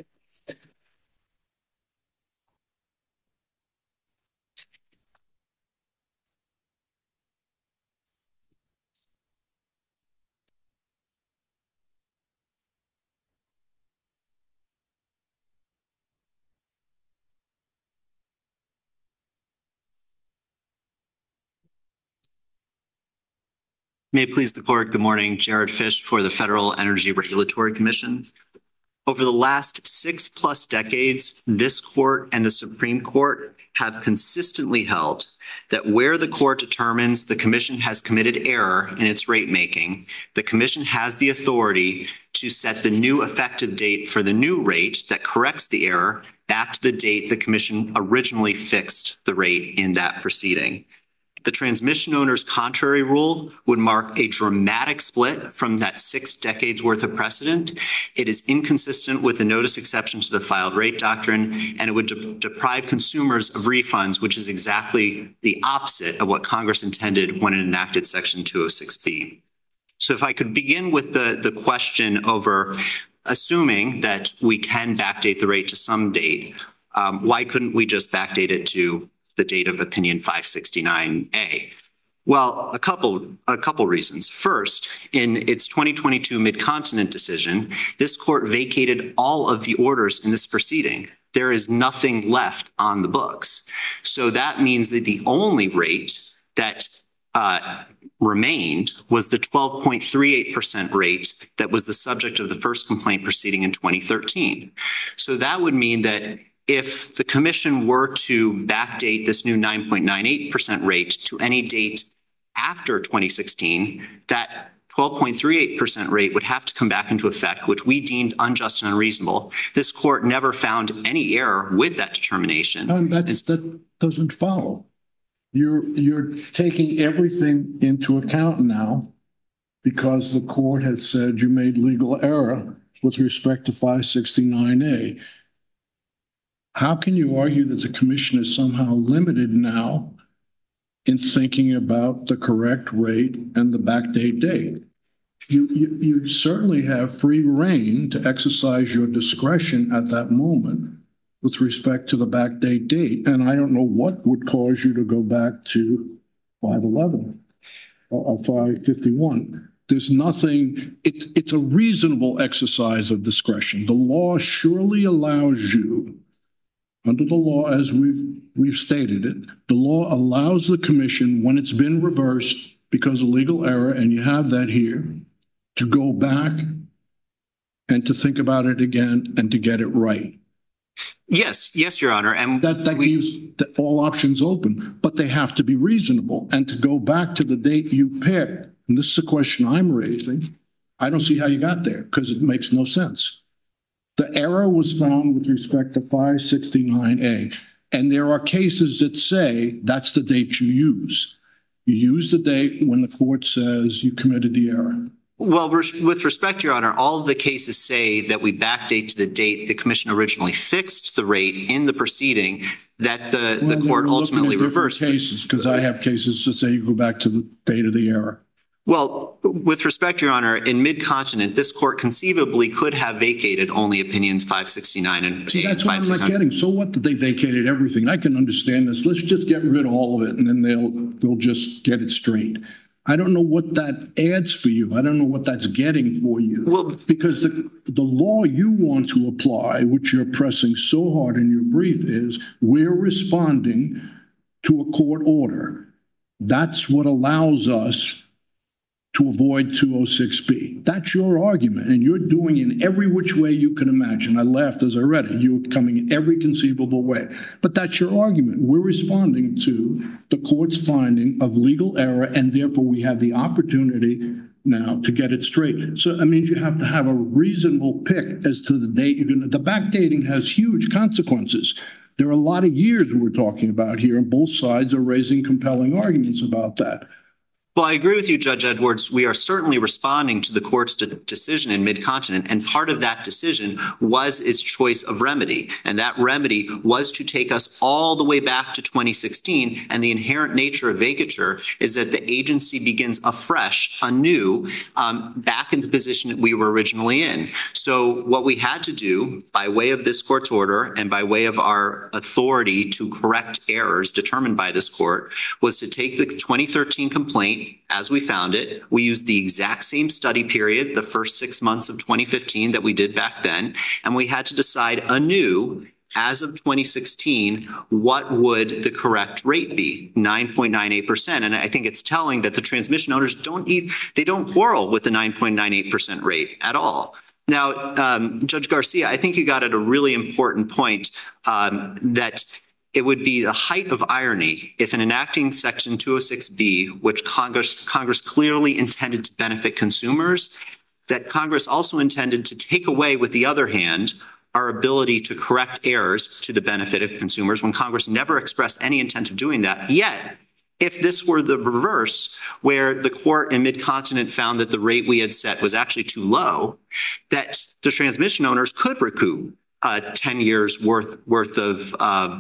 May it please the court. Good morning. Jared Fish for the Federal Energy Regulatory Commission. Over the last 6+ decades, this court and the Supreme Court have consistently held that where the court determines the commission has committed error in its rate making, the commission has the authority to set the new effective date for the new rate that corrects the error back to the date the commission originally fixed the rate in that proceeding. The transmission owner's contrary rule would mark a dramatic split from that 6 decades worth of precedent. It is inconsistent with the notice exception to the filed rate doctrine, and it would deprive consumers of refunds, which is exactly the opposite of what Congress intended when it enacted Section 206B. So if I could begin with the question over assuming that we can backdate the rate to some date, why couldn't we just backdate it to the date of opinion 569A? Well, a couple reasons. First, in its 2022 Mid-Continent decision, this court vacated all of the orders in this proceeding. There is nothing left on the books. So that means that the only rate that remained was the 12.38% rate that was the subject of the first complaint proceeding in 2013. So that would mean that if the commission were to backdate this new 9.98% rate to any date after 2016, that 12.38% rate would have to come back into effect, which we deemed unjust and unreasonable. This court never found any error with that determination. That doesn't follow. You're taking everything into account now because the court has said you made legal error with respect to 569A. How can you argue that the commission is somehow limited now in thinking about the correct rate and the backdate date? You certainly have free rein to exercise your discretion at that moment with respect to the backdate date. And I don't know what would cause you to go back to 511 or 551. There's nothing, it's a reasonable exercise of discretion. The law surely allows you, under the law as we've stated it, the law allows the commission, when it's been reversed because of legal error, and you have that here, to go back and to think about it again and to get it right. Yes, Your Honor. And that gives all options open, but they have to be reasonable. And to go back to the date you picked, and this is a question I'm raising, I don't see how you got there because it makes no sense. The error was found with respect to 569A, and there are cases that say that's the date you use. You use the date when the court says you committed the error. Well, with respect, Your Honor, all of the cases say that we backdate to the date the commission originally fixed the rate in the proceeding that the court ultimately reversed. Cases, because I have cases that say you go back to the date of the error. Well, with respect, Your Honor, in Mid-Continent, this court conceivably could have vacated only opinions 569 and 569. See, that's what I'm not getting. So what that they vacated everything? I can understand this. Let's just get rid of all of it, and then they'll just get it straight. I don't know what that adds for you. I don't know what that's getting for you. Well, because the law you want to apply, which you're pressing so hard in your brief, is we're responding to a court order. That's what allows us to avoid 206B. That's your argument, and you're doing in every which way you can imagine. I laughed as I read it. You're coming in every conceivable way. But that's your argument. We're responding to the court's finding of legal error, and therefore we have the opportunity now to get it straight. So that means you have to have a reasonable pick as to the date you're going to. The backdating has huge consequences. There are a lot of years we're talking about here, and both sides are raising compelling arguments about that. Well, I agree with you, Judge Edwards. We are certainly responding to the court's decision in Mid-Continent, and part of that decision was its choice of remedy. And that remedy was to take us all the way back to 2016, and the inherent nature of vacatur is that the agency begins afresh, anew, back in the position that we were originally in. So what we had to do, by way of this court's order and by way of our authority to correct errors determined by this court, was to take the 2013 complaint as we found it. We used the exact same study period, the first 6 months of 2015 that we did back then, and we had to decide anew, as of 2016, what would the correct rate be? 9.98%. And I think it's telling that the transmission owners don't quarrel with the 9.98% rate at all. Now, Judge Garcia, I think you got at a really important point that it would be the height of irony if in enacting Section 206B, which Congress clearly intended to benefit consumers, that Congress also intended to take away, with the other hand, our ability to correct errors to the benefit of consumers when Congress never expressed any intent of doing that. Yet, if this were the reverse, where the court in Mid-Continent found that the rate we had set was actually too low, that the transmission owners could recoup 10 years worth of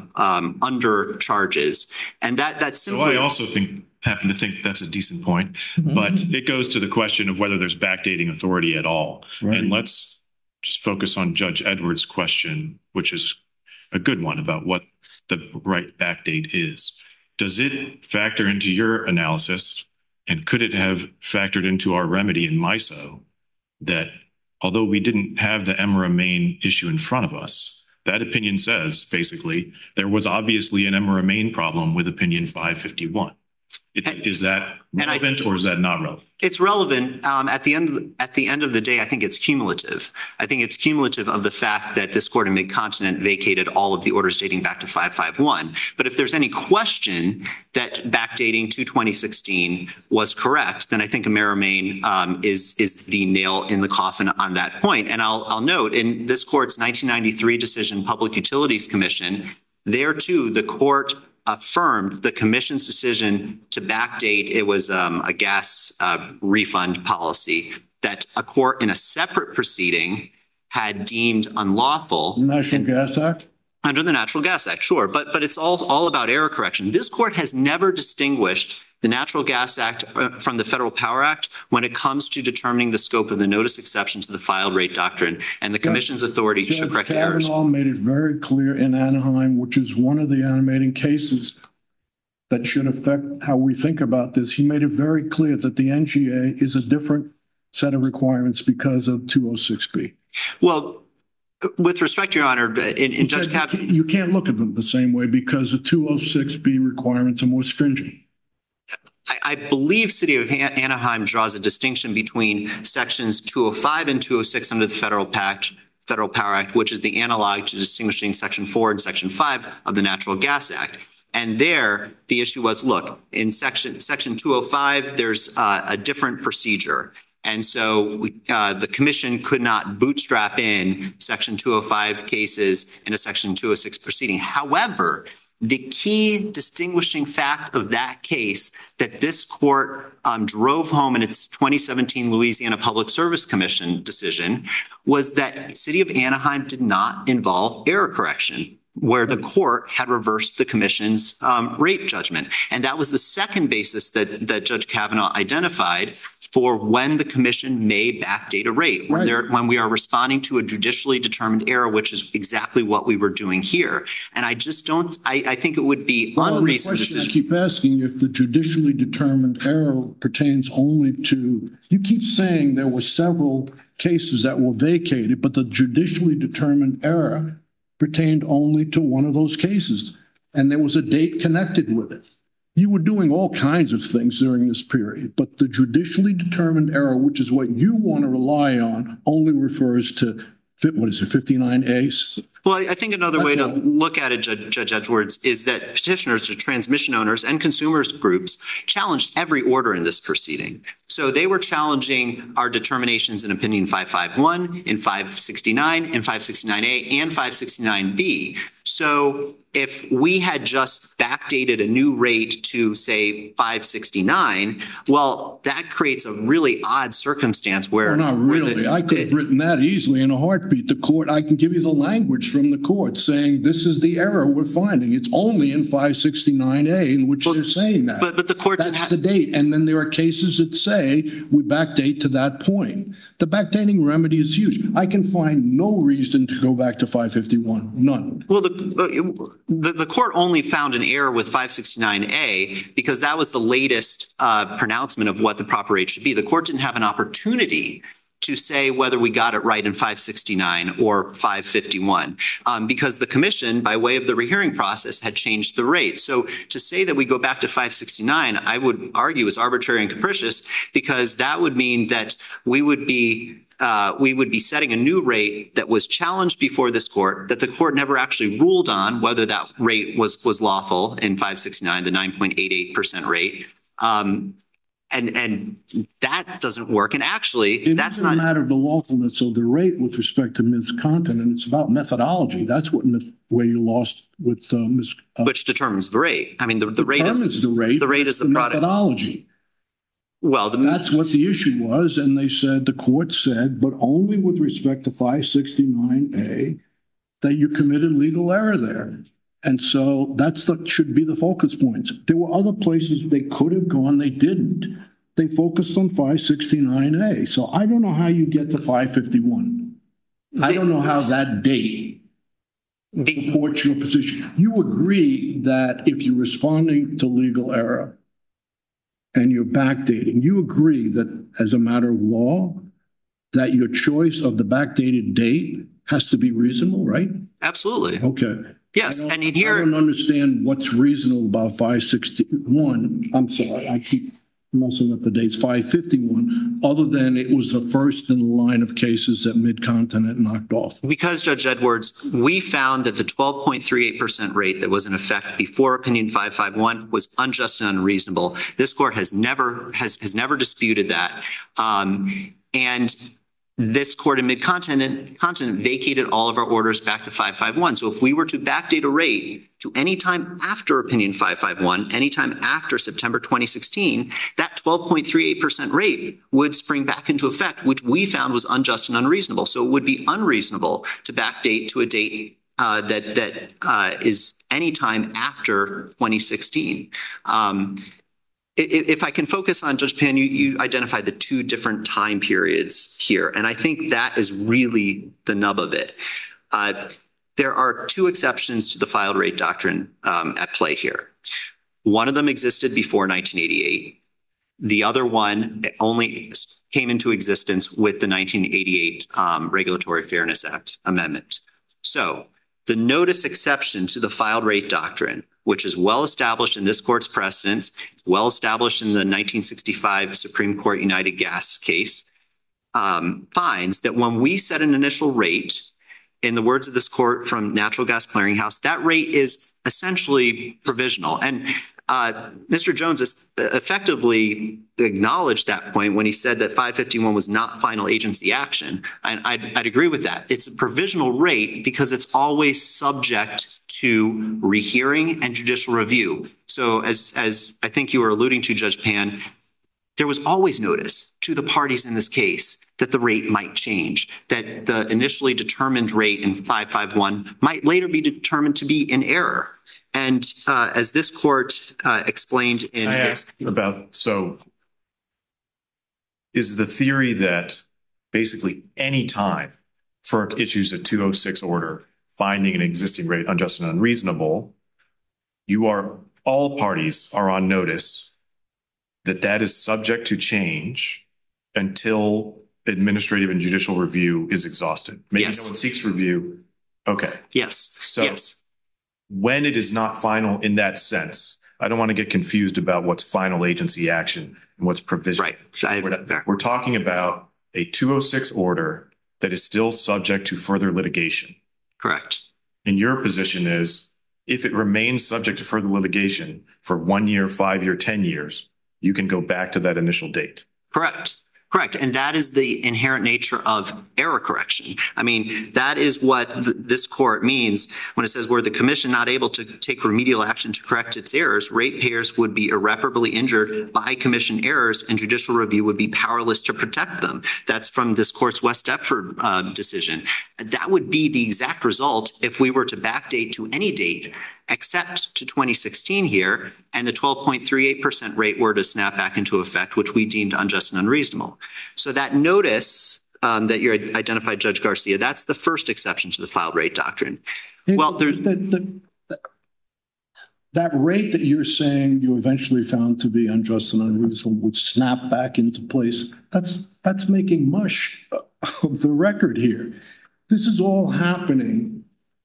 undercharges. And that simply— So I also happen to think that's a decent point, but it goes to the question of whether there's backdating authority at all. Right. And let's just focus on Judge Edwards' question, which is a good one, about what the right backdate is. Does it factor into your analysis, and could it have factored into our remedy in MISO, that although we didn't have the Emera Maine issue in front of us, that opinion says, basically, there was obviously an Emera Maine problem with opinion 551. Is that relevant or is that not relevant? It's relevant. At the end of the day, I think it's cumulative. I think it's cumulative of the fact that this court in Mid-Continent vacated all of the orders dating back to 551. But if there's any question that backdating to 2016 was correct, then I think Emera Maine is the nail in the coffin on that point. And I'll note, in this court's 1993 decision, Public Utilities Commission, there too, the court affirmed the commission's decision to backdate. It was a gas refund policy that a court in a separate proceeding had deemed unlawful. National Gas Act? Under the Natural Gas Act, sure. But it's all about error correction. This court has never distinguished the Natural Gas Act from the Federal Power Act when it comes to determining the scope of the notice exception to the filed rate doctrine and the commission's authority to correct errors. Kavanaugh made it very clear in Anaheim, which is one of the animating cases that should affect how we think about this. He made it very clear that the NGA is a different set of requirements because of 206B. Well, with respect, Your Honor, in Judge Kavanaugh, You can't look at them the same way because the 206B requirements are more stringent. I believe City of Anaheim draws a distinction between sections 205 and 206 under the Federal Power Act, which is the analog to distinguishing section 4 and section 5 of the Natural Gas Act. And there, the issue was, look, in section 205, there's a different procedure. And so the commission could not bootstrap in section 205 cases in a section 206 proceeding. However, the key distinguishing fact of that case that this court drove home in its 2017 Louisiana Public Service Commission decision was that City of Anaheim did not involve error correction, where the court had reversed the commission's rate judgment. And that was the second basis that Judge Kavanaugh identified for when the commission may backdate a rate, when we are responding to a judicially determined error, which is exactly what we were doing here. And I just don't, I think it would be unreasonable. The question I keep asking, if the judicially determined error pertains only to, you keep saying there were several cases that were vacated, but the judicially determined error pertained only to one of those cases, and there was a date connected with it. You were doing all kinds of things during this period, but the judicially determined error, which is what you want to rely on, only refers to, what is it, 59A? Well, I think another way to look at it, Judge Edwards, is that petitioners, the transmission owners, and consumers groups challenged every order in this proceeding. So they were challenging our determinations in Opinion 551, in 569, in 569A, and 569B. So if we had just backdated a new rate to, say, 569, well, that creates a really odd circumstance where— Well, not really. I could have written that easily in a heartbeat. The court, I can give you the language from the court saying this is the error we're finding. It's only in 569A in which they're saying that. But the court— That's the date. And then there are cases that say we backdate to that point. The backdating remedy is huge. I can find no reason to go back to 551. None. Well, the court only found an error with 569A because that was the latest pronouncement of what the proper rate should be. The court didn't have an opportunity to say whether we got it right in 569 or 551 because the commission, by way of the rehearing process, had changed the rate. So to say that we go back to 569, I would argue is arbitrary and capricious because that would mean that we would be setting a new rate that was challenged before this court, that the court never actually ruled on whether that rate was lawful in 569, the 9.88% rate. And that doesn't work. And actually, that's not— It doesn't matter the lawfulness of the rate with respect to Ms. Content, and it's about methodology. That's where you lost with Ms. Which determines the rate. I mean, the rate is— Determines the rate. The rate is the product. Methodology. Well, that's what the issue was, and they said, the court said, but only with respect to 569A, that you committed legal error there. And so should be the focus points. There were other places they could have gone, they didn't. They focused on 569A. So I don't know how you get to 551. I don't know how that date supports your position. You agree that if you're responding to legal error and you're backdating, you agree that as a matter of law, that your choice of the backdated date has to be reasonable, right? Absolutely. Okay. Yes, and here— I don't understand what's reasonable about 561. I'm sorry, I keep messing up the dates. 551, other than it was the first in the line of cases that Mid-Continent knocked off. Because, Judge Edwards, we found that the 12.38% rate that was in effect before Opinion 551 was unjust and unreasonable. This court has never disputed that. And this court in Mid-Continent vacated all of our orders back to 551. So if we were to backdate a rate to any time after Opinion 551, any time after September 2016, that 12.38% rate would spring back into effect, which we found was unjust and unreasonable. So it would be unreasonable to backdate to a date that is any time after 2016. If I can focus on, Judge Pan, you identified the two different time periods here, and I think that is really the nub of it. There are two exceptions to the filed rate doctrine at play here. One of them existed before 1988. The other one only came into existence with the 1988 Regulatory Fairness Act amendment. So the notice exception to the filed rate doctrine, which is well established in this court's precedents, well established in the 1965 Supreme Court United Gas case, finds that when we set an initial rate, in the words of this court from Natural Gas Clearinghouse, that rate is essentially provisional. And Mr. Jones has effectively acknowledged that point when he said that 551 was not final agency action. And I'd agree with that. It's a provisional rate because it's always subject to rehearing and judicial review. So as I think you were alluding to, Judge Pan, there was always notice to the parties in this case that the rate might change, that the initially determined rate in 551 might later be determined to be in error. And as this court explained in... I asked about, so is the theory that basically any time FERC issues a 206 order finding an existing rate unjust and unreasonable, all parties are on notice that is subject to change until administrative and judicial review is exhausted? Maybe Yes. no one seeks review. Okay. Yes. So yes. when it is not final in that sense, I don't want to get confused about what's final agency action and what's provision. Right. We're talking about a 206 order that is still subject to further litigation. Correct. And your position is if it remains subject to further litigation for 1 year, 5 year, 10 years, you can go back to that initial date. Correct. And that is the inherent nature of error correction. I mean, that is what this court means when it says were the commission not able to take remedial action to correct its errors, ratepayers would be irreparably injured by commission errors and judicial review would be powerless to protect them. That's from this court's West Deptford decision. That would be the exact result if we were to backdate to any date except to 2016 here, and the 12.38% rate were to snap back into effect, which we deemed unjust and unreasonable. So that notice that you identified, Judge Garcia, that's the first exception to the filed rate doctrine. Well, that rate that you're saying you eventually found to be unjust and unreasonable would snap back into place. That's making mush of the record here. This is all happening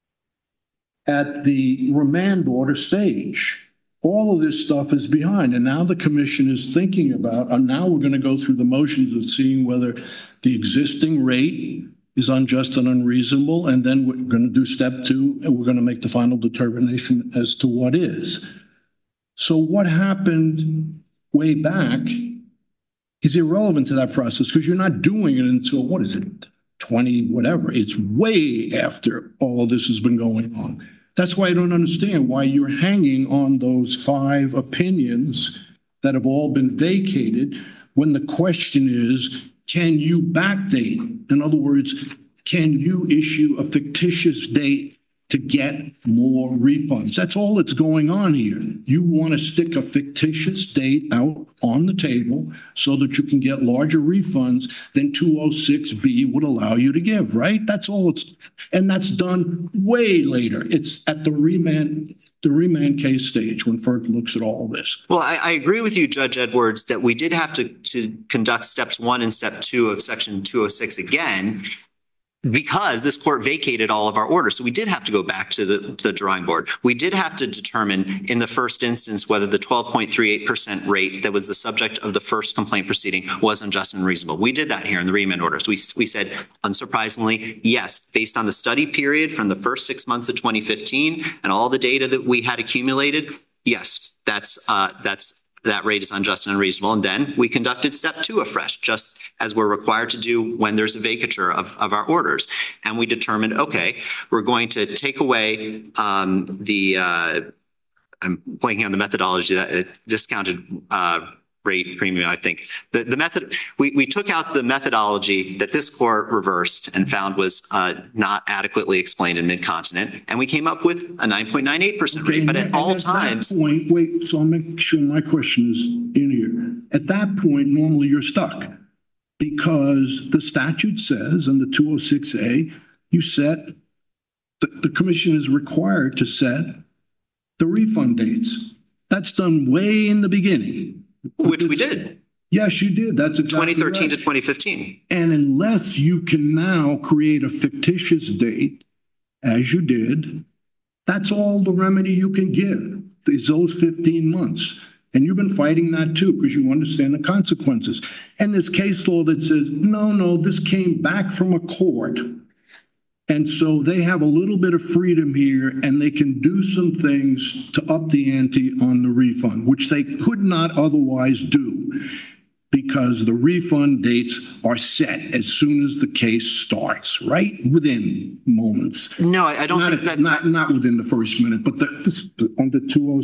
at the remand order stage. All of this stuff is behind, and now the commission is thinking about, and now we're going to go through the motions of seeing whether the existing rate is unjust and unreasonable, and then we're going to do step 2, and we're going to make the final determination as to what is. So what happened way back is irrelevant to that process because you're not doing it until, what is it, 20, whatever. It's way after all of this has been going on. That's why I don't understand why you're hanging on those 5 opinions that have all been vacated when the question is, can you backdate? In other words, can you issue a fictitious date to get more refunds? That's all that's going on here. You want to stick a fictitious date out on the table so that you can get larger refunds than 206B would allow you to give, right? That's all and that's done way later. It's at the remand case stage when FERC looks at all this. Well, I agree with you, Judge Edwards, that we did have to conduct steps 1 and step 2 of section 206 again, because this court vacated all of our orders. So we did have to go back to the drawing board. We did have to determine in the first instance whether the 12.38% rate that was the subject of the first complaint proceeding was unjust and unreasonable. We did that here in the remand orders. We said, unsurprisingly, yes, based on the study period from the first 6 months of 2015 and all the data that we had accumulated, yes, that rate is unjust and unreasonable. And then we conducted step 2 afresh, just as we're required to do when there's a vacatur of our orders. And we determined, okay, we're going to take away I'm blanking on the methodology, that discounted rate premium, I think. The method, we took out the methodology that this court reversed and found was not adequately explained in Mid-Continent, and we came up with a 9.98% rate. But at all times... Wait, so I'll make sure my question is in here. At that point, normally you're stuck because the statute says in the 206A, you set, the commission is required to set the refund dates. That's done way in the beginning. Which we did. Yes, you did. That's exactly 2013 right. to 2015. And unless you can now create a fictitious date, as you did, that's all the remedy you can give, is those 15 months. And you've been fighting that too, because you understand the consequences. And this case law that says, no, this came back from a court. And so they have a little bit of freedom here and they can do some things to up the ante on the refund, which they could not otherwise do because the refund dates are set as soon as the case starts, right? Within moments. No, I don't think that. Not within the first minute, but under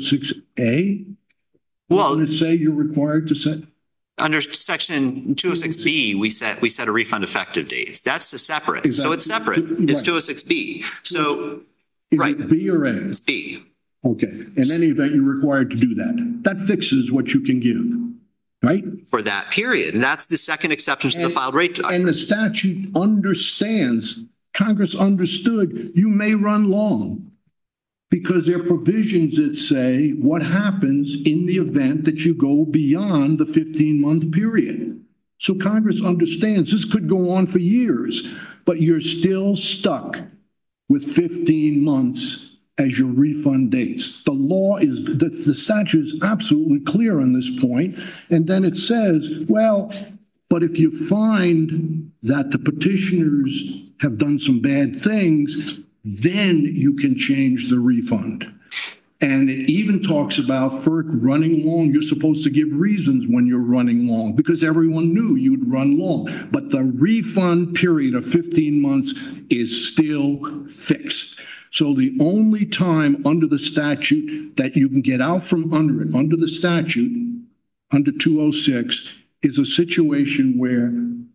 206A, Well, doesn't it say you're required to set? Under section 206B, we set a refund effective dates. That's the separate. So it's separate. It's 206B. So, Is right. it B or A? It's B. Okay. In any event, you're required to do that. That fixes what you can give, right? For that period. And that's the second exception to the filed rate doctrine. And the statute understands, Congress understood, you may run long because there are provisions that say what happens in the event that you go beyond the 15-month period. So Congress understands this could go on for years, but you're still stuck with 15 months as your refund dates. The law is, the statute is absolutely clear on this point. And then it says, well, but if you find that the petitioners have done some bad things, then you can change the refund. And it even talks about FERC running long. You're supposed to give reasons when you're running long because everyone knew you'd run long. But the refund period of 15 months is still fixed. So the only time under the statute that you can get out from under it, under the statute, under 206, is a situation where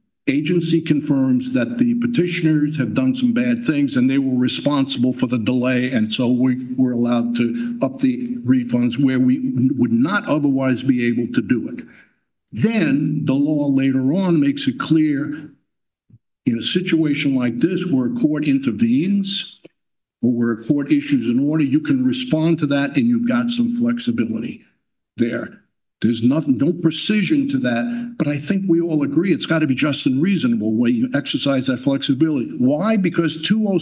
agency confirms that the petitioners have done some bad things and they were responsible for the delay. And so we were allowed to up the refunds where we would not otherwise be able to do it. Then the law later on makes it clear in a situation like this where a court intervenes or where a court issues an order, you can respond to that and you've got some flexibility there. There's no precision to that, but I think we all agree it's got to be just and reasonable when you exercise that flexibility. Why? Because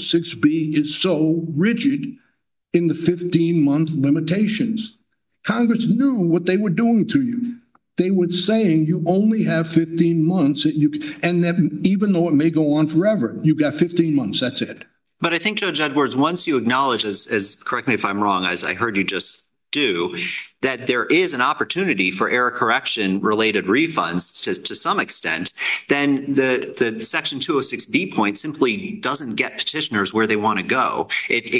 206B is so rigid in the 15-month limitations. Congress knew what they were doing to you. They were saying you only have 15 months, and that even though it may go on forever, you got 15 months, that's it. But I think, Judge Edwards, once you acknowledge, as correct me if I'm wrong, as I heard you just do, that there is an opportunity for error correction related refunds to some extent, then the section 206B point simply doesn't get petitioners where they want to go.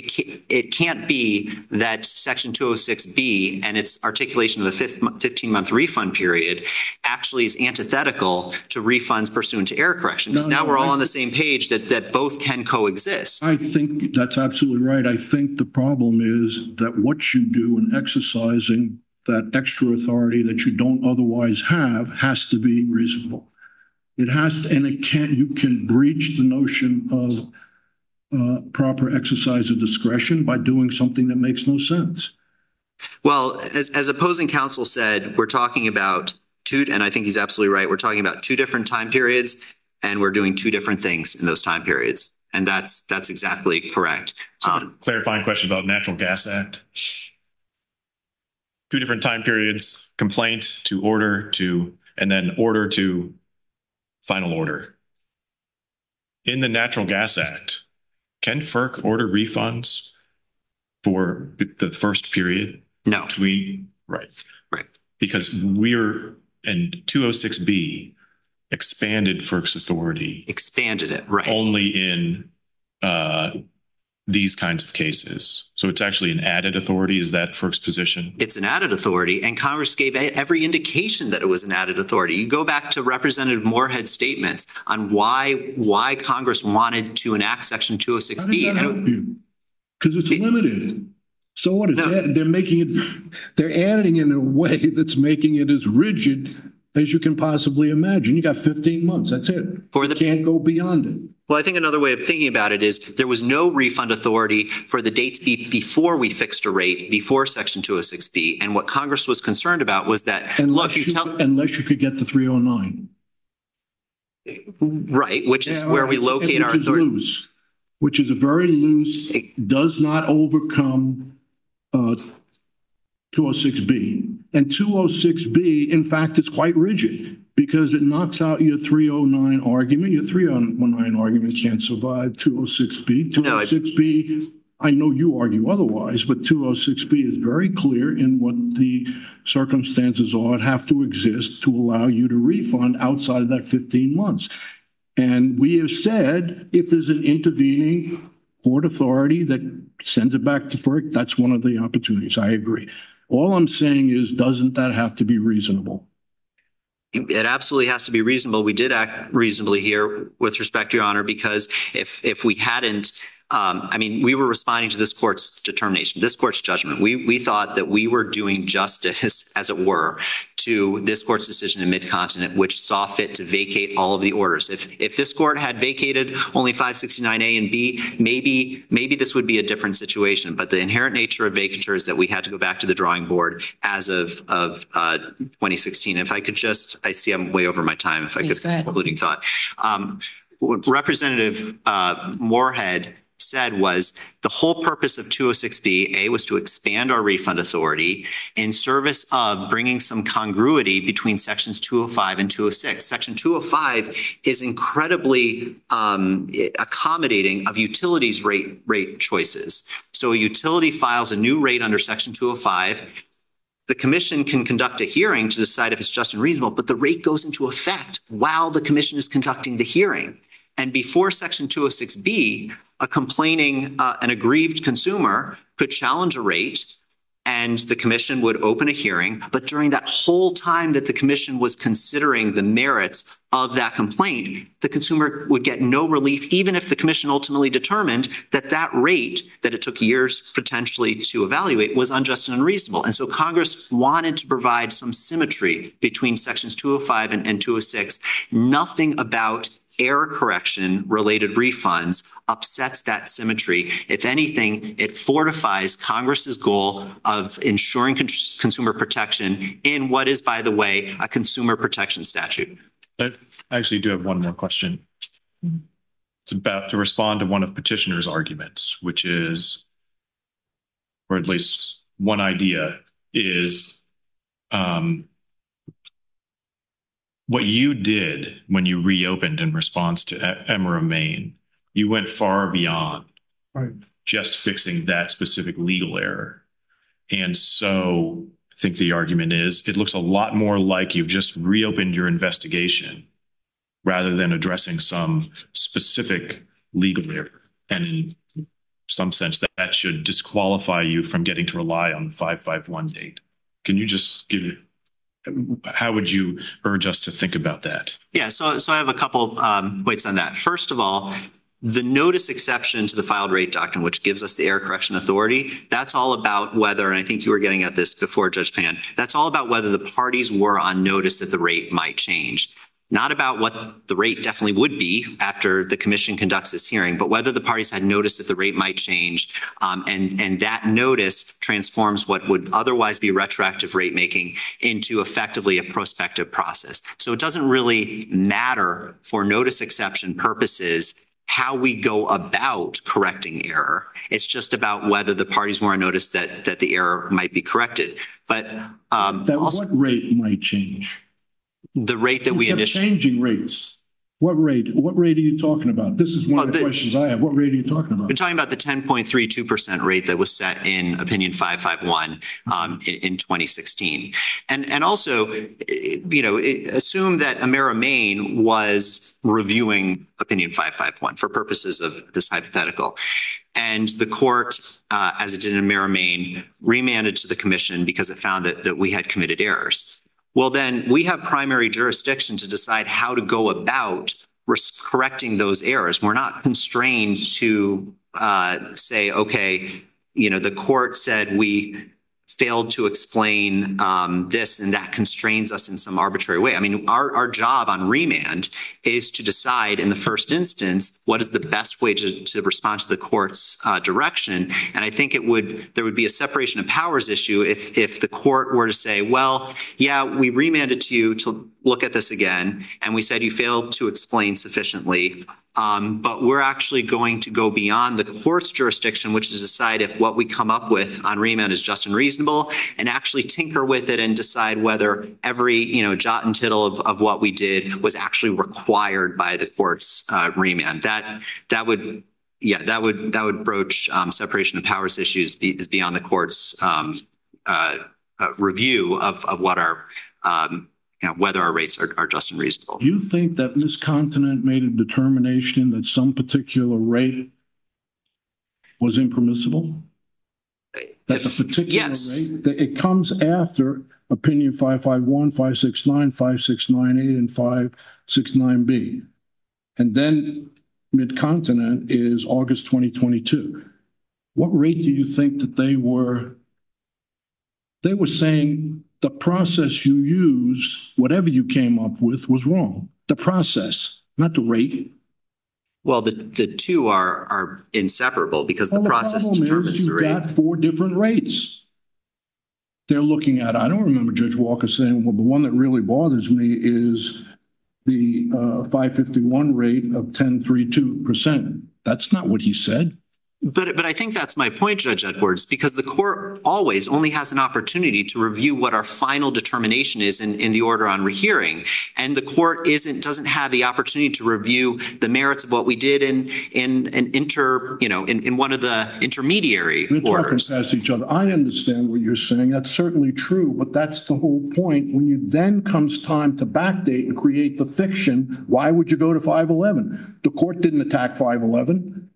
It can't be that section 206B and its articulation of the 15-month refund period actually is antithetical to refunds pursuant to error correction. Because now we're all on the same page that both can coexist. I think that's absolutely right. I think the problem is that what you do in exercising that extra authority that you don't otherwise have has to be reasonable. It has to, and it can't, you can breach the notion of proper exercise of discretion by doing something that makes no sense. Well, as opposing counsel said, we're talking about and I think he's absolutely right, we're talking about two different time periods and we're doing two different things in those time periods. And that's exactly correct. Clarifying question about Natural Gas Act. Two different time periods, complaint to order to, and then order to final order. In the Natural Gas Act, can FERC order refunds for the first period? No. Right. Right. Because we're in 206B expanded FERC's authority. Expanded it, right. Only in these kinds of cases. So it's actually an added authority. Is that FERC's position? It's an added authority, and Congress gave every indication that it was an added authority. You go back to Representative Moorhead's statements on why Congress wanted to enact Section 206B. How does that help you? Because it's limited. So what? They're making it. They're adding it in a way that's making it as rigid as you can possibly imagine. You got 15 months. That's it. You can't go beyond it. Well, I think another way of thinking about it is there was no refund authority for the dates before we fixed a rate, before Section 206B. And what Congress was concerned about was that, unless you could get the 309. Right, which is where we locate our authority. Loose, which is a very loose, does not overcome 206B. And 206B, in fact, is quite rigid because it knocks out your 309 argument. Your 309 argument can't survive 206B. 206B, I know you argue otherwise, but 206B is very clear in what the circumstances are that have to exist to allow you to refund outside of that 15 months. And we have said if there's an intervening court authority that sends it back to FERC, that's one of the opportunities. I agree. All I'm saying is, doesn't that have to be reasonable? It absolutely has to be reasonable. We did act reasonably here with respect to Your Honor, because if we hadn't, we were responding to this court's determination, this court's judgment. We thought that we were doing justice, as it were, to this court's decision in Mid-Continent, which saw fit to vacate all of the orders. If this court had vacated only 569A and B, maybe this would be a different situation. But the inherent nature of vacature is that we had to go back to the drawing board as of 2016. If I could just, I see I'm way over my time. If I could, concluding thought. What Representative Moorhead said was the whole purpose of 206B, was to expand our refund authority in service of bringing some congruity between sections 205 and 206. Section 205 is incredibly accommodating of utilities rate choices. So a utility files a new rate under section 205. The commission can conduct a hearing to decide if it's just and reasonable, but the rate goes into effect while the commission is conducting the hearing. And before section 206B, a complaining, an aggrieved consumer could challenge a rate and the commission would open a hearing. But during that whole time that the commission was considering the merits of that complaint, the consumer would get no relief, even if the commission ultimately determined that that rate that it took years potentially to evaluate was unjust and unreasonable. And so Congress wanted to provide some symmetry between sections 205 and 206. Nothing about error correction related refunds upsets that symmetry. If anything, it fortifies Congress's goal of ensuring consumer protection in what is, by the way, a consumer protection statute. I actually do have one more question. It's about to respond to one of petitioner's arguments, which is, or at least one idea is, what you did when you reopened in response to Emera Maine, you went far beyond just fixing that specific legal error. And so I think the argument is it looks a lot more like you've just reopened your investigation rather than addressing some specific legal error. And in some sense, that should disqualify you from getting to rely on the 551 date. Can you just give it? How would you urge us to think about that? Yeah, so I have a couple points on that. First of all, the notice exception to the filed rate doctrine, which gives us the error correction authority, that's all about whether, and I think you were getting at this before, Judge Pan, that's all about whether the parties were on notice that the rate might change. Not about what the rate definitely would be after the commission conducts this hearing, but whether the parties had noticed that the rate might change, and that notice transforms what would otherwise be retroactive rate making into effectively a prospective process. So it doesn't really matter for notice exception purposes how we go about correcting error. It's just about whether the parties were on notice that the error might be corrected. But what rate might change? The rate that we initially changing rates. What rate? What rate are you talking about? This is one of the questions I have. What rate are you talking about? We're talking about the 10.32% rate that was set in Opinion 551 in 2016. And also, assume that Emera Maine was reviewing Opinion 551 for purposes of this hypothetical. And the court, as it did in Emera Maine, remanded to the commission because it found that we had committed errors. Well, then we have primary jurisdiction to decide how to go about correcting those errors. We're not constrained to say, okay, the court said we failed to explain this and that constrains us in some arbitrary way. I mean, our job on remand is to decide in the first instance what is the best way to respond to the court's direction. And I think there would be a separation of powers issue if the court were to say, well, yeah, we remanded to you to look at this again, and we said you failed to explain sufficiently. But we're actually going to go beyond the court's jurisdiction, which is decide if what we come up with on remand is just and reasonable, and actually tinker with it and decide whether every jot and tittle of what we did was actually required by the court's remand. That would broach separation of powers issues beyond the court's review of what our whether our rates are just and reasonable. Do you think that Ms. Continent made a determination that some particular rate was impermissible? That the particular rate, that it comes after opinion 551, 569, 5698, and 569B. And then Mid-Continent is August 2022. What rate do you think that they were saying the process you used, whatever you came up with, was wrong? The process, not the rate. Well, the two are inseparable because the process determines the rate. You've got 4 different rates they're looking at. I don't remember Judge Walker saying, well, the one that really bothers me is the 551 rate of 10.32%. That's not what he said. But I think that's my point, Judge Edwards, because the court always only has an opportunity to review what our final determination is in the order on rehearing. And the court doesn't have the opportunity to review the merits of what we did in one of the intermediary orders. We're talking past each other. I understand what you're saying. That's certainly true, but that's the whole point. When you then comes time to backdate and create the fiction, why would you go to 511? The court didn't attack 511.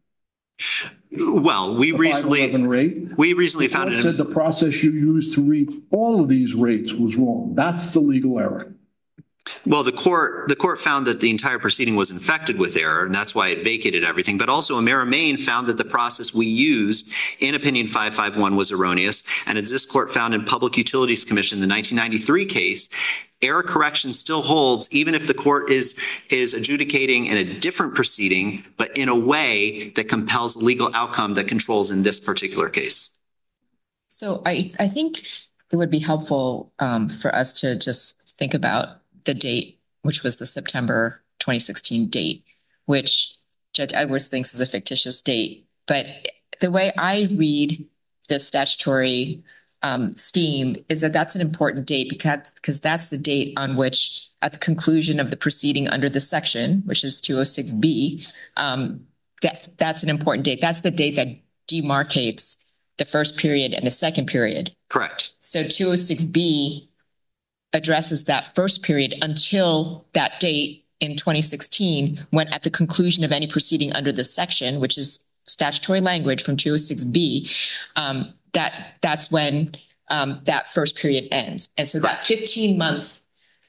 Well, we recently found it. Said the process you used to read all of these rates was wrong. That's the legal error. Well, the court found that the entire proceeding was infected with error, and that's why it vacated everything. But also, Emera Maine found that the process we used in Opinion 551 was erroneous. And as this court found in Public Utilities Commission, the 1993 case, error correction still holds even if the court is adjudicating in a different proceeding, but in a way that compels legal outcome that controls in this particular case. So I think it would be helpful for us to just think about the date, which was the September 2016 date, which Judge Edwards thinks is a fictitious date. But the way I read the statutory scheme is that that's an important date because that's the date on which, at the conclusion of the proceeding under the section, which is 206B, that's an important date. That's the date that demarcates the first period and the second period. Correct. So 206B addresses that first period until that date in 2016, when at the conclusion of any proceeding under this section, which is statutory language from 206B, that's when that first period ends. And so that 15-month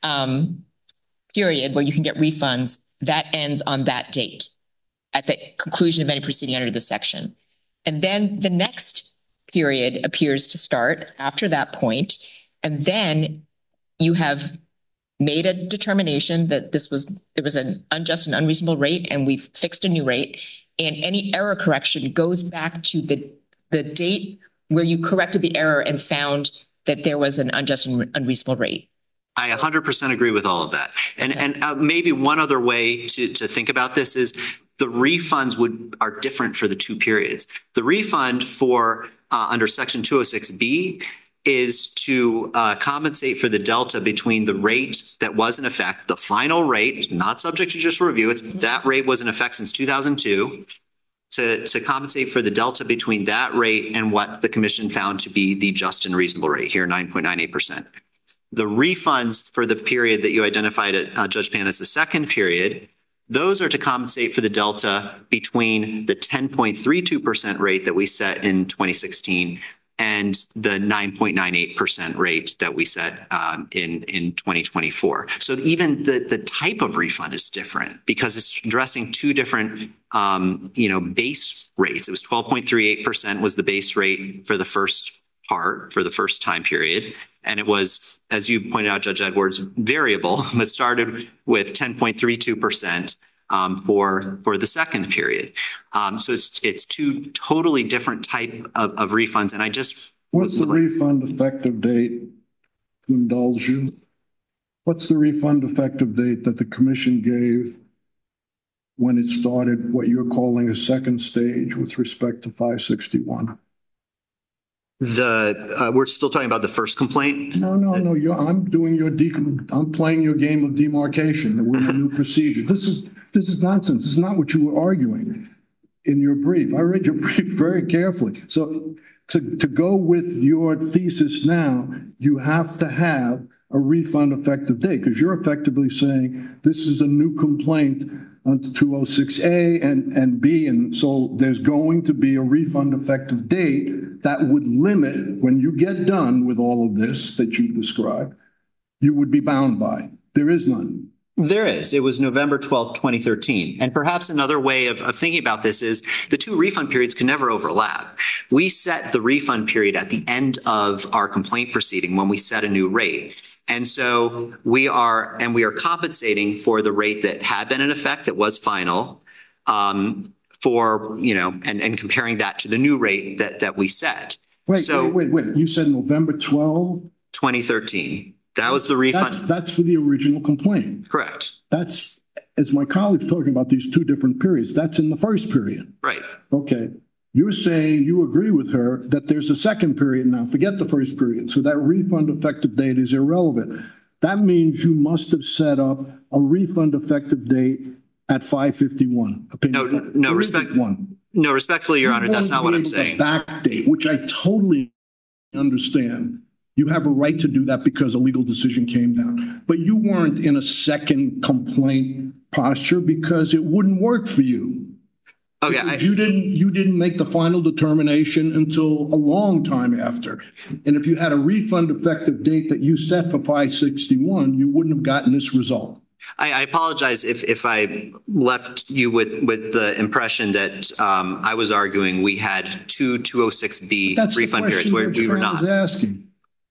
period where you can get refunds, that ends on that date at the conclusion of any proceeding under the section. And then the next period appears to start after that point, and then you have made a determination that there was an unjust and unreasonable rate, and we've fixed a new rate. And any error correction goes back to the date where you corrected the error and found that there was an unjust and unreasonable rate. I 100% agree with all of that. And maybe one other way to think about this is the refunds are different for the two periods. The refund for under Section 206B is to compensate for the delta between the rate that was in effect, the final rate, not subject to judicial review. That rate was in effect since 2002. To compensate for the delta between that rate and what the commission found to be the just and reasonable rate here, 9.98%. The refunds for the period that you identified at Judge Pan as the second period, those are to compensate for the delta between the 10.32% rate that we set in 2016 and the 9.98% rate that we set in 2024. So even the type of refund is different because it's addressing two different base rates. It was 12.38% was the base rate for the first part for the first time period. And it was, as you pointed out, Judge Edwards, variable that started with 10.32% for the second period. So it's two totally different type of refunds. And I just... What's the refund effective date, to indulge you? What's the refund effective date that the commission gave when it started what you're calling a second stage with respect to 561? We're still talking about the first complaint? No. I'm playing your game of demarcation with a new procedure. This is nonsense. This is not what you were arguing in your brief. I read your brief very carefully. So to go with your thesis now, you have to have a refund effective date, because you're effectively saying this is a new complaint under 206A and B, and so there's going to be a refund effective date that would limit, when you get done with all of this that you described, you would be bound by. There is none. There is. It was November 12th, 2013. And perhaps another way of thinking about this is the two refund periods can never overlap. We set the refund period at the end of our complaint proceeding when we set a new rate. And so we are compensating for the rate that had been in effect, that was final, for, and comparing that to the new rate that we set. Wait. You said November 12th? 2013. That was the refund. That's for the original complaint. Correct. That's, as my colleague's talking about these two different periods, that's in the first period. Right. Okay. You're saying you agree with her that there's a second period now. Forget the first period. So that refund effective date is irrelevant. That means you must have set up a refund effective date at 551. No, respectfully, Your Honor, that's not what I'm saying. Back date, which I totally understand. You have a right to do that because a legal decision came down. But you weren't in a second complaint posture because it wouldn't work for you. Okay. You didn't make the final determination until a long time after. And if you had a refund effective date that you set for 561, you wouldn't have gotten this result. I apologize if I left you with the impression that I was arguing we had two 206B refund periods where we were not. Asking.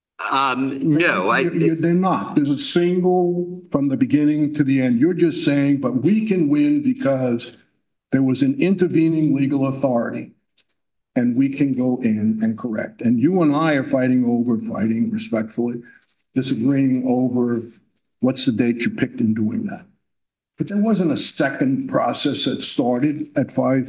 No, they're not. There's a single from the beginning to the end. You're just saying, but we can win because there was an intervening legal authority and we can go in and correct. And you and I are fighting respectfully, disagreeing over what's the date you picked in doing that. But there wasn't a second process that started at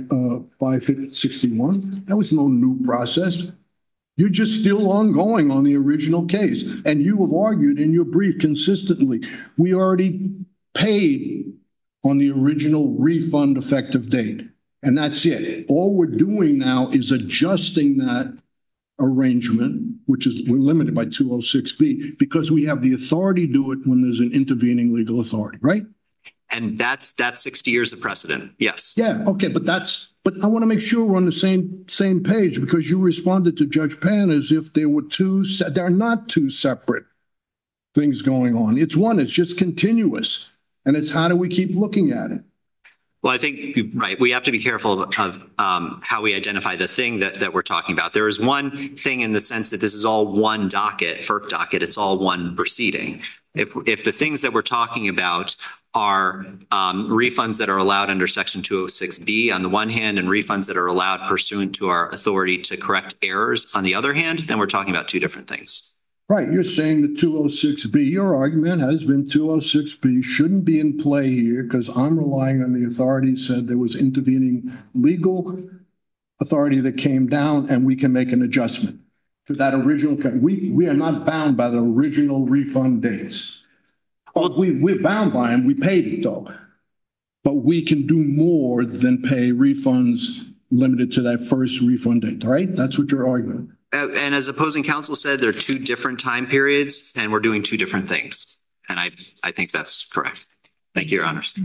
561. That was no new process. You're just still ongoing on the original case. And you have argued in your brief consistently, we already paid on the original refund effective date. And that's it. All we're doing now is adjusting that arrangement, which is we're limited by 206B, because we have the authority to do it when there's an intervening legal authority, right? And that's 60 years of precedent. Yes. Yeah. Okay. But I want to make sure we're on the same page, because you responded to Judge Pan as if there were there are not two separate things going on. It's one, it's just continuous. And it's how do we keep looking at it? Well, I think, right, we have to be careful of how we identify the thing that we're talking about. There is one thing in the sense that this is all one docket, FERC docket, it's all one proceeding. If the things that we're talking about are refunds that are allowed under Section 206B on the one hand, and refunds that are allowed pursuant to our authority to correct errors on the other hand, then we're talking about two different things. Right. You're saying that 206B, your argument has been 206B shouldn't be in play here because I'm relying on the authority said there was intervening legal authority that came down and we can make an adjustment to that original. We are not bound by the original refund dates. Well, we're bound by them. We paid it though. But we can do more than pay refunds limited to that first refund date, right? That's what you're arguing. And as opposing counsel said, there are two different time periods and we're doing two different things. And I think that's correct. Thank you, Your Honors.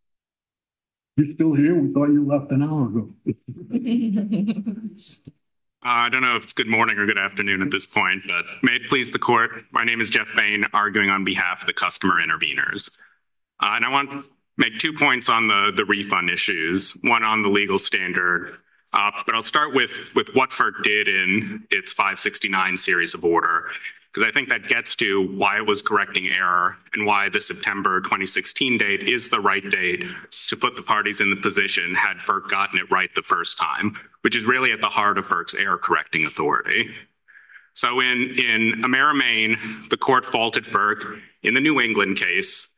You're still here? We thought you left an hour ago. I don't know if it's good morning or good afternoon at this point, but may it please the court, my name is Jeff Bain, arguing on behalf of the customer interveners. And I want to make 2 points on the refund issues, one on the legal standard, but I'll start with what FERC did in its 569 series of order, because I think that gets to why it was correcting error and why the September 2016 date is the right date to put the parties in the position had FERC gotten it right the first time, which is really at the heart of FERC's error correcting authority. So in Emera Maine, the court faulted FERC in the New England case,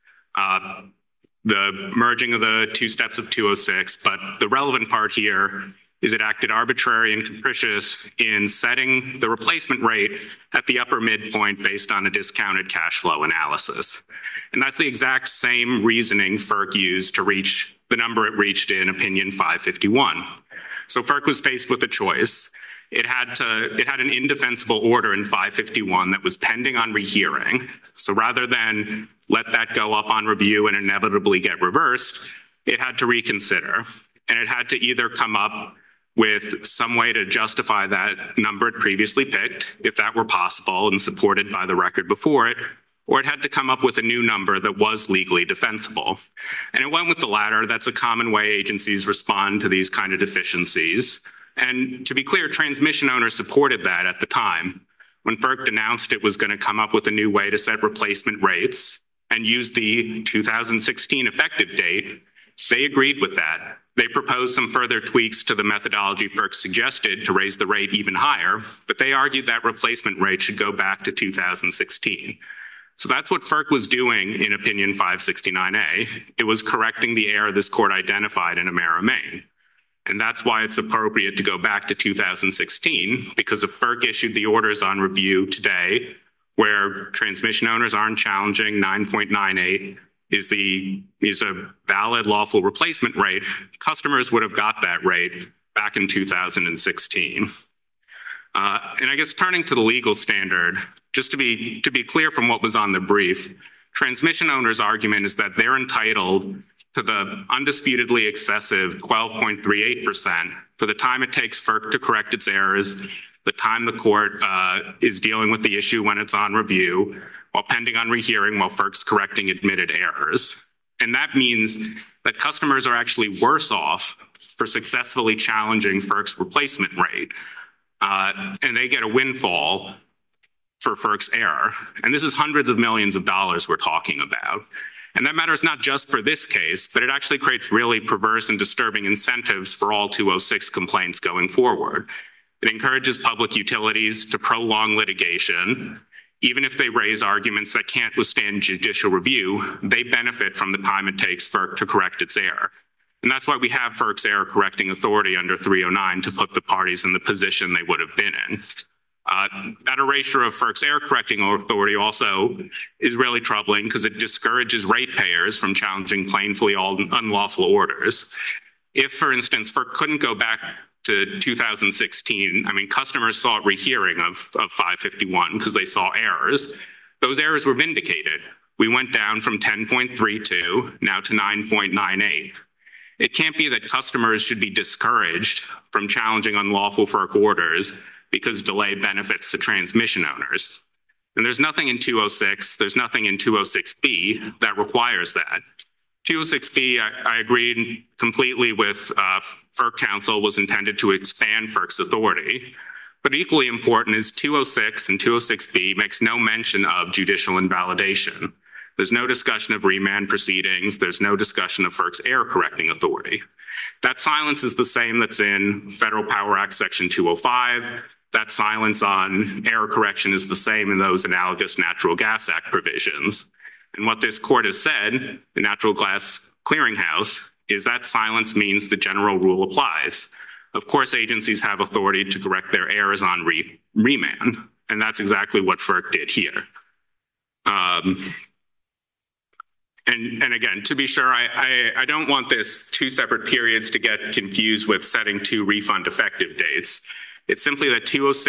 the merging of the 2 steps of 206, but the relevant part here is it acted arbitrary and capricious in setting the replacement rate at the upper midpoint based on a discounted cash flow analysis. And that's the exact same reasoning FERC used to reach the number it reached in Opinion 551. So FERC was faced with a choice. It had an indefensible order in 551 that was pending on rehearing. So rather than let that go up on review and inevitably get reversed, it had to reconsider. And it had to either come up with some way to justify that number it previously picked, if that were possible and supported by the record before it, or it had to come up with a new number that was legally defensible. And it went with the latter. That's a common way agencies respond to these kind of deficiencies. And to be clear, transmission owners supported that at the time. When FERC announced it was going to come up with a new way to set replacement rates and use the 2016 effective date, they agreed with that. They proposed some further tweaks to the methodology FERC suggested to raise the rate even higher, but they argued that replacement rate should go back to 2016. So that's what FERC was doing in Opinion 569A. It was correcting the error this court identified in Emera Maine. And that's why it's appropriate to go back to 2016, because if FERC issued the orders on review today, where transmission owners aren't challenging 9.98 is a valid lawful replacement rate, customers would have got that rate back in 2016. And I guess turning to the legal standard, just to be clear from what was on the brief, transmission owners' argument is that they're entitled to the undisputedly excessive 12.38% for the time it takes FERC to correct its errors, the time the court is dealing with the issue when it's on review, while pending on rehearing while FERC's correcting admitted errors. And that means that customers are actually worse off for successfully challenging FERC's replacement rate. And they get a windfall for FERC's error. And this is hundreds of millions of dollars we're talking about. And that matters not just for this case, but it actually creates really perverse and disturbing incentives for all 206 complaints going forward. It encourages public utilities to prolong litigation. Even if they raise arguments that can't withstand judicial review, they benefit from the time it takes FERC to correct its error. And that's why we have FERC's error correcting authority under 309 to put the parties in the position they would have been in. That erasure of FERC's error correcting authority also is really troubling because it discourages ratepayers from challenging plainly unlawful orders. If, for instance, FERC couldn't go back to 2016, customers saw a rehearing of 551 because they saw errors. Those errors were vindicated. We went down from 10.32 now to 9.98. It can't be that customers should be discouraged from challenging unlawful FERC orders because delay benefits the transmission owners. And there's nothing in 206, there's nothing in 206B that requires that. 206B, I agreed completely with FERC counsel, was intended to expand FERC's authority. But equally important is 206 and 206B makes no mention of judicial invalidation. There's no discussion of remand proceedings. There's no discussion of FERC's error correcting authority. That silence is the same that's in Federal Power Act Section 205. That silence on error correction is the same in those analogous Natural Gas Act provisions. And what this court has said, the Natural Gas Clearinghouse, is that silence means the general rule applies. Of course, agencies have authority to correct their errors on remand, and that's exactly what FERC did here. And again, to be sure, I don't want this 2 separate periods to get confused with setting 2 refund effective dates. It's simply that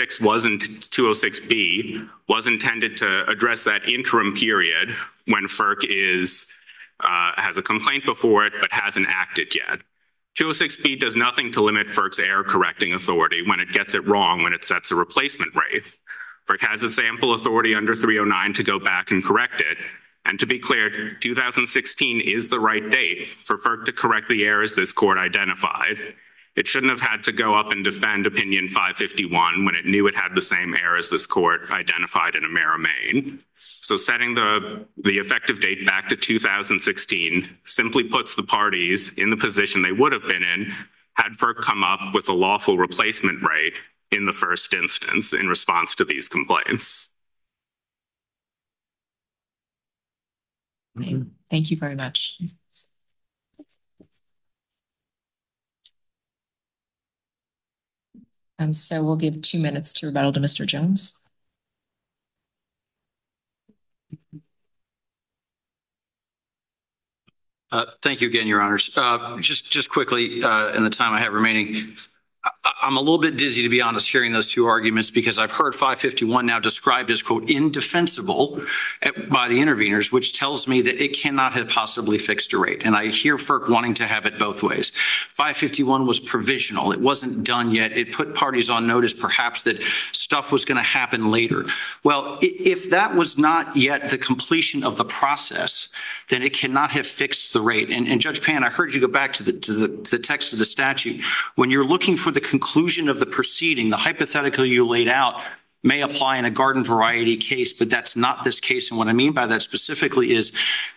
206B was intended to address that interim period when FERC has a complaint before it but hasn't acted yet. 206B does nothing to limit FERC's error correcting authority when it gets it wrong when it sets a replacement rate. FERC has its ample authority under 309 to go back and correct it. And to be clear, 2016 is the right date for FERC to correct the errors this court identified. It shouldn't have had to go up and defend Opinion 551 when it knew it had the same errors this court identified in Emera, Maine. So setting the effective date back to 2016 simply puts the parties in the position they would have been in had FERC come up with a lawful replacement rate in the first instance in response to these complaints. Thank you very much. So we'll give 2 minutes to rebuttal to Mr. Jones. Thank you again, Your Honors. Just quickly, in the time I have remaining, I'm a little bit dizzy, to be honest, hearing those two arguments because I've heard 551 now described as, quote, indefensible by the interveners, which tells me that it cannot have possibly fixed a rate. And I hear FERC wanting to have it both ways. 551 was provisional. It wasn't done yet. It put parties on notice perhaps that stuff was going to happen later. Well, if that was not yet the completion of the process, then it cannot have fixed the rate. And Judge Pan, I heard you go back to the text of the statute. When you're looking for the conclusion of the proceeding, the hypothetical you laid out may apply in a garden variety case, but that's not this case. And what I mean by that specifically is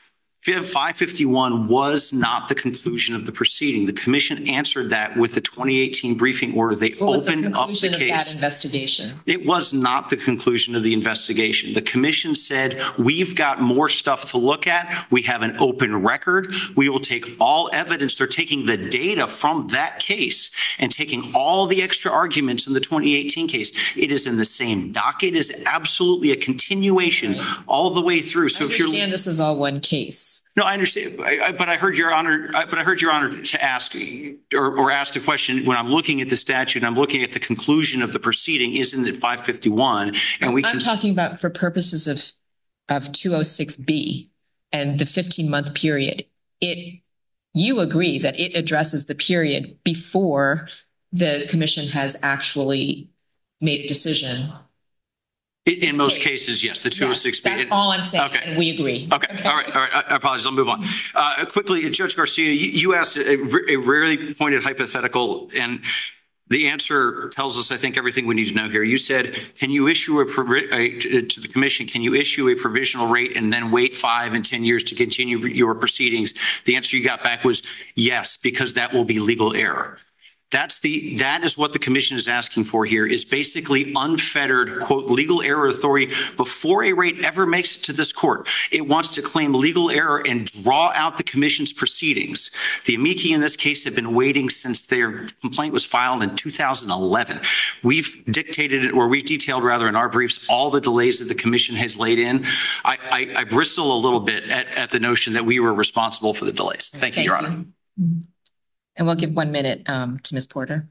551 was not the conclusion of the proceeding. The commission answered that with the 2018 briefing order. They opened up the case. That investigation. It was not the conclusion of the investigation. The commission said, we've got more stuff to look at. We have an open record. We will take all evidence. They're taking the data from that case and taking all the extra arguments in the 2018 case. It is in the same docket. It is absolutely a continuation all the way through. So if you're this is all one case. No, I understand, but I heard Your Honor. To ask or ask the question when I'm looking at the statute. I'm looking at the conclusion of the proceeding. Isn't it 551? And I'm talking about for purposes of 206B and the 15-month period. You agree that it addresses the period before the commission has actually made a decision. In most cases, yes, the 206B. That's all I'm saying. Okay. And we agree. Okay. All right. I apologize. I'll move on. Quickly, Judge Garcia, you asked a really pointed hypothetical, and the answer tells us, I think, everything we need to know here. You said, can you issue to the commission, can you issue a provisional rate and then wait 5 and 10 years to continue your proceedings? The answer you got back was yes, because that will be legal error. That is what the commission is asking for here, is basically unfettered, quote, legal error authority before a rate ever makes it to this court. It wants to claim legal error and draw out the commission's proceedings. The amici in this case have been waiting since their complaint was filed in 2011. We've detailed rather in our briefs all the delays that the commission has laid in. I bristle a little bit at the notion that we were responsible for the delays. Thank you, Your Honor. And we'll give 1 minute to Ms. Porter.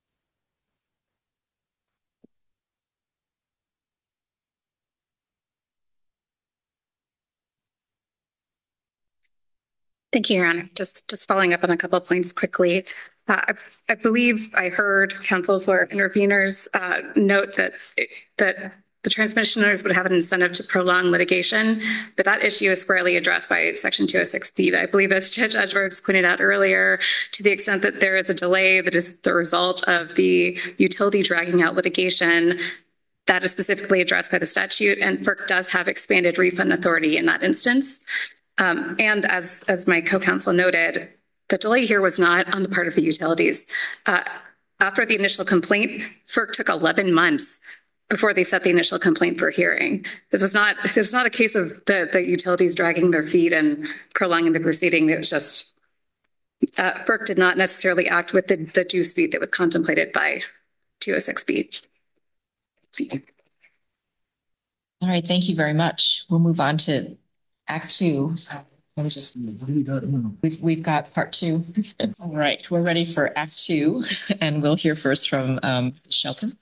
Thank you, Your Honor. Just following up on a couple of points quickly. I believe I heard counsel for interveners note that the transmissioners would have an incentive to prolong litigation, but that issue is squarely addressed by Section 206B. I believe, as Judge Edwards pointed out earlier, to the extent that there is a delay that is the result of the utility dragging out litigation, that is specifically addressed by the statute, and FERC does have expanded refund authority in that instance. And as my co-counsel noted, the delay here was not on the part of the utilities. After the initial complaint, FERC took 11 months before they set the initial complaint for hearing. This was not a case of the utilities dragging their feet and prolonging the proceeding. It was just FERC did not necessarily act with the due speed that was contemplated by 206B. All right, thank you very much. We'll move on to Act 2. We've got Part 2. All right, we're ready for Act 2, and we'll hear first from Shelton.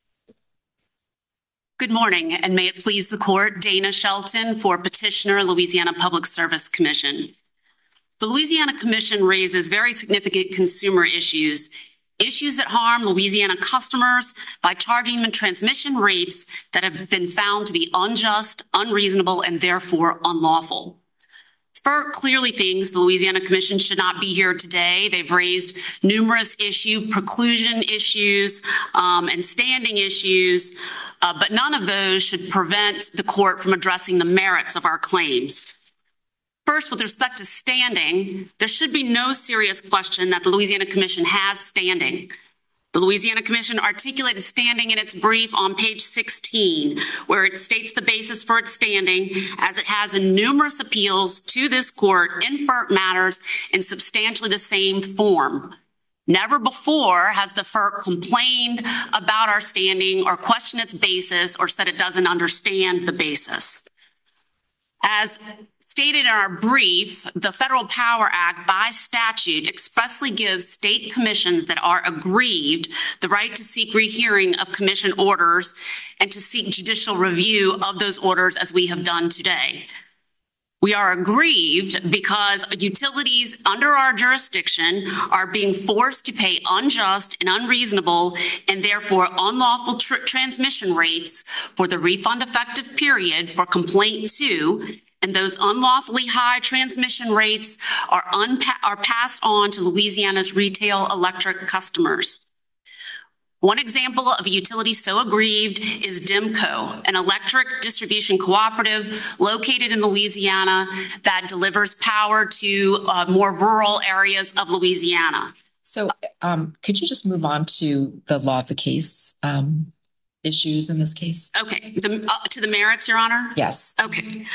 Good morning, and may it please the court, Dana Shelton for petitioner, Louisiana Public Service Commission. the Louisiana Commission raises very significant consumer issues that harm Louisiana customers by charging them transmission rates that have been found to be unjust, unreasonable, and therefore unlawful. FERC clearly thinks the Louisiana Commission should not be here today. They've raised numerous preclusion issues, and standing issues, but none of those should prevent the court from addressing the merits of our claims. First, with respect to standing, there should be no serious question that the Louisiana Commission has standing. The Louisiana Commission articulated standing in its brief on page 16, where it states the basis for its standing, as it has in numerous appeals to this court in FERC matters in substantially the same form. Never before has the FERC complained about our standing or questioned its basis or said it doesn't understand the basis. As stated in our brief, the Federal Power Act by statute expressly gives state commissions that are aggrieved the right to seek rehearing of commission orders and to seek judicial review of those orders as we have done today. We are aggrieved because utilities under our jurisdiction are being forced to pay unjust and unreasonable and therefore unlawful transmission rates for the refund effective period for complaint 2. And those unlawfully high transmission rates are passed on to Louisiana's retail electric customers. One example of a utility so aggrieved is DIMCO, an electric distribution cooperative located in Louisiana that delivers power to more rural areas of Louisiana. So could you just move on to the law of the case issues in this case? Okay, to the merits, Your Honor? Yes. Okay.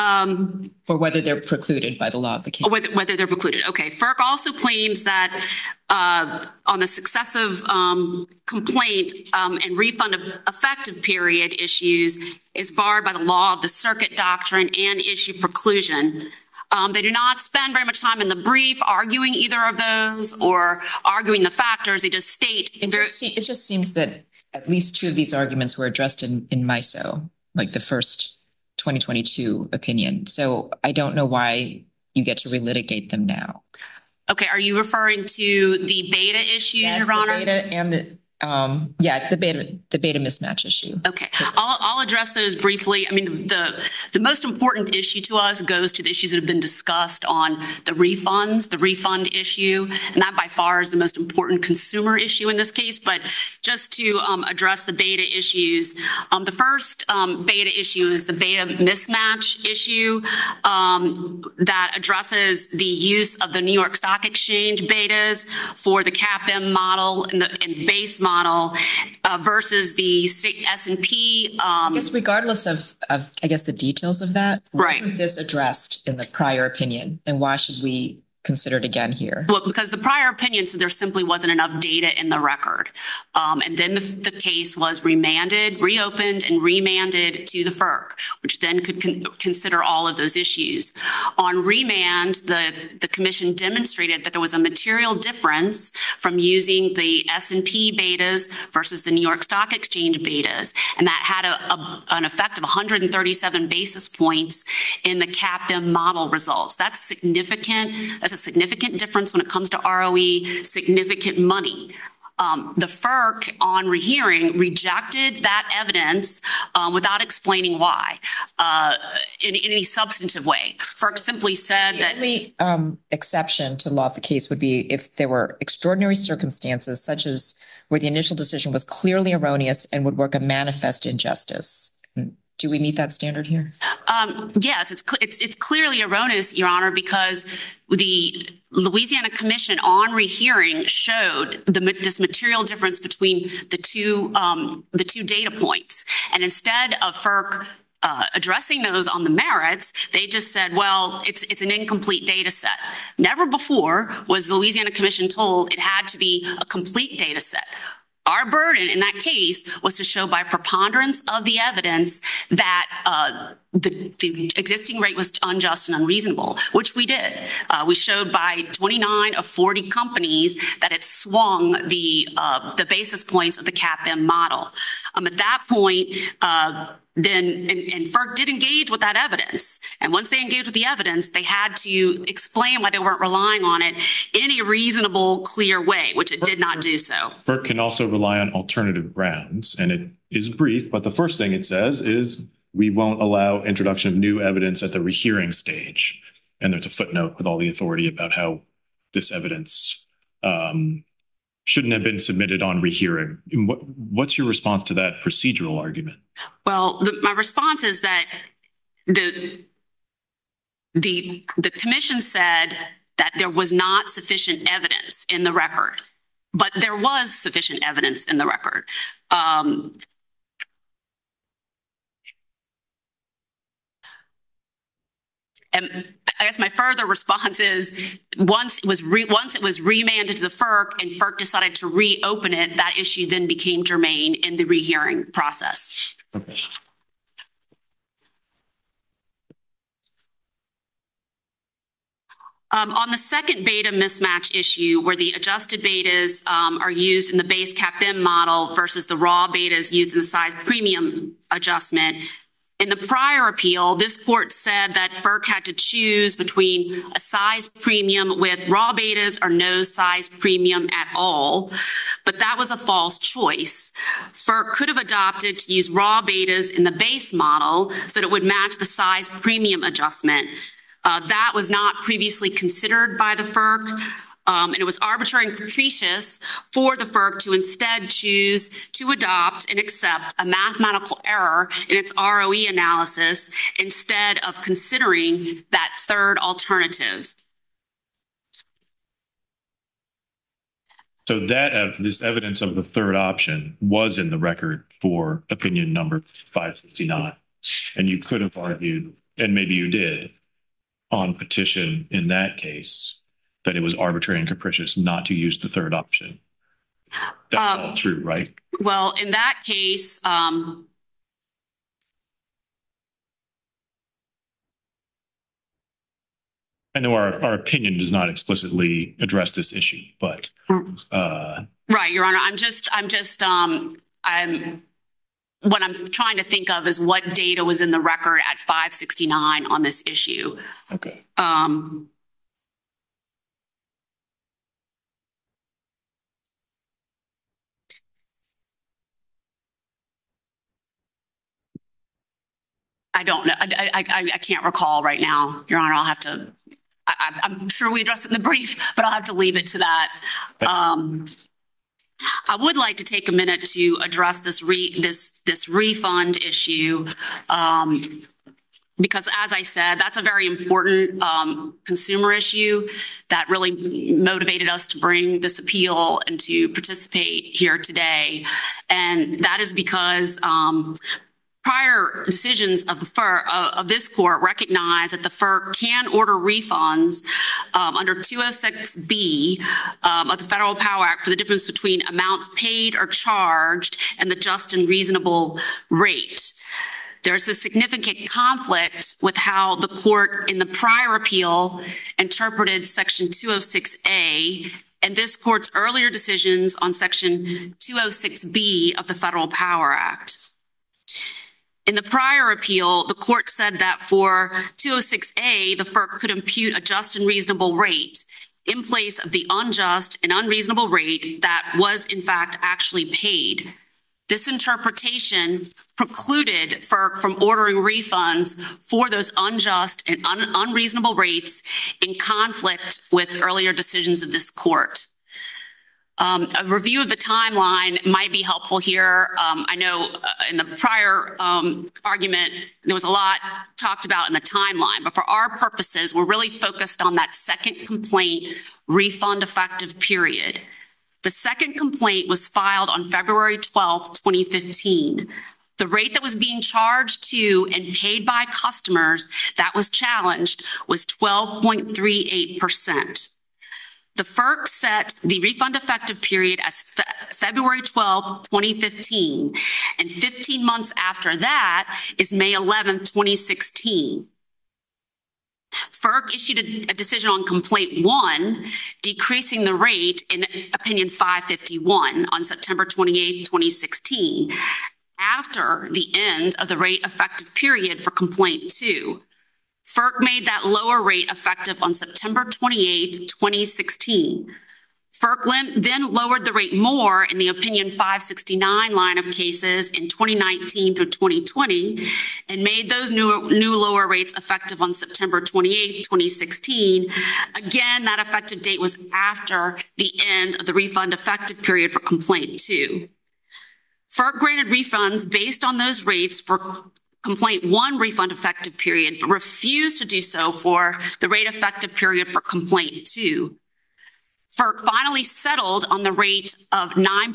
Or whether they're precluded by the law of the case. Whether they're precluded. Okay. FERC also claims that on the successive complaint and refund of effective period issues is barred by the law of the circuit doctrine and issue preclusion. They do not spend very much time in the brief arguing either of those or arguing the factors. They just state. It just seems that at least 2 of these arguments were addressed in MISO, like the first 2022 opinion. So I don't know why you get to relitigate them now. Okay. Are you referring to the beta issues, yes, Your Honor? The beta and the beta mismatch issue. Okay. I'll address those briefly. I mean, the most important issue to us goes to the issues that have been discussed on the refunds, the refund issue, and that by far is the most important consumer issue in this case. But just to address the beta issues, the first beta issue is the beta mismatch issue that addresses the use of the New York Stock Exchange betas for the CAPM model and base model versus the S&P. I guess regardless of I guess the details of that, right. Wasn't this addressed in the prior opinion, and why should we consider it again here? Well, because the prior opinion said there simply wasn't enough data in the record. And then the case was reopened and remanded to the FERC, which then could consider all of those issues. On remand, the commission demonstrated that there was a material difference from using the S&P betas versus the New York Stock Exchange betas. And that had an effect of 137 basis points in the CAPM model results. That's significant. That's a significant difference when it comes to ROE, significant money. The FERC on rehearing rejected that evidence without explaining why in any substantive way. FERC simply said that the only exception to law of the case would be if there were extraordinary circumstances, such as where the initial decision was clearly erroneous and would work a manifest injustice. Do we meet that standard here? Yes, it's clearly erroneous, Your Honor, because the Louisiana Commission on rehearing showed this material difference between the two data points, and instead of FERC addressing those on the merits, they just said, well, it's an incomplete data set. Never before was the Louisiana Commission told it had to be a complete data set. Our burden in that case was to show by preponderance of the evidence that the existing rate was unjust and unreasonable, which we did. We showed by 29 of 40 companies that it swung the basis points of the CAPM model. At that point, FERC did engage with that evidence. And once they engaged with the evidence, they had to explain why they weren't relying on it in a reasonable, clear way, which it did not do so. FERC can also rely on alternative grounds, and it is brief, but the first thing it says is we won't allow introduction of new evidence at the rehearing stage. And there's a footnote with all the authority about how this evidence shouldn't have been submitted on rehearing. What's your response to that procedural argument? Well, my response is that the commission said that there was not sufficient evidence in the record, but there was sufficient evidence in the record. And I guess my further response is once it was remanded to the FERC and FERC decided to reopen it, that issue then became germane in the rehearing process. Okay. On the second beta mismatch issue, where the adjusted betas are used in the base CAPM model versus the raw betas used in the size premium adjustment, in the prior appeal, this court said that FERC had to choose between a size premium with raw betas or no size premium at all, but that was a false choice. FERC could have adopted to use raw betas in the base model so that it would match the size premium adjustment. That was not previously considered by the FERC. And it was arbitrary and capricious for the FERC to instead choose to adopt and accept a mathematical error in its ROE analysis instead of considering that third alternative. So this evidence of the third option was in the record for opinion number 569. And you could have argued, and maybe you did, on petition in that case, that it was arbitrary and capricious not to use the third option. That's all true, right? Well, in that case, I know our opinion does not explicitly address this issue, but right, Your Honor. What I'm trying to think of is what data was in the record at 569 on this issue. Okay. I don't know. I can't recall right now, Your Honor. I'll have to. I'm sure we addressed it in the brief, but I'll have to leave it to that. I would like to take a minute to address this refund issue, because, as I said, that's a very important consumer issue that really motivated us to bring this appeal and to participate here today. And that is because prior decisions of the FERC, of this court, recognize that the FERC can order refunds under 206B of the Federal Power Act for the difference between amounts paid or charged and the just and reasonable rate. There's a significant conflict with how the court in the prior appeal interpreted Section 206A and this court's earlier decisions on Section 206B of the Federal Power Act. In the prior appeal, the court said that for 206A, the FERC could impute a just and reasonable rate in place of the unjust and unreasonable rate that was, in fact, actually paid. This interpretation precluded FERC from ordering refunds for those unjust and unreasonable rates in conflict with earlier decisions of this court. A review of the timeline might be helpful here. I know in the prior argument, there was a lot talked about in the timeline, but for our purposes, we're really focused on that second complaint refund effective period. The second complaint was filed on February 12th, 2015. The rate that was being charged to and paid by customers that was challenged was 12.38%. The FERC set the refund effective period as February 12, 2015, and 15 months after that is May 11, 2016. FERC issued a decision on complaint 1, decreasing the rate in opinion 551 on September 28, 2016. after the end of the rate effective period for complaint 2. FERC made that lower rate effective on September 28th, 2016. FERC then lowered the rate more in the Opinion 569 line of cases in 2019 through 2020 and made those new lower rates effective on September 28th, 2016. Again, that effective date was after the end of the refund effective period for complaint 2. FERC granted refunds based on those rates for complaint 1 refund effective period, but refused to do so for the rate effective period for complaint 2. FERC finally settled on the rate of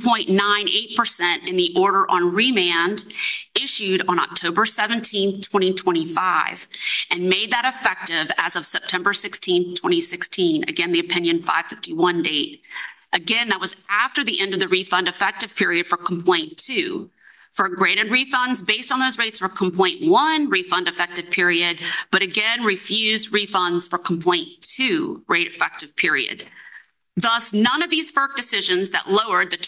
9.98% in the order on remand issued on October 17, 2025, and made that effective as of September 16, 2016. Again, the Opinion 551 date. Again, that was after the end of the refund effective period for complaint 2. FERC granted refunds based on those rates for complaint 1 refund effective period, but again refused refunds for complaint 2 rate effective period. Thus, none of these FERC decisions that lowered the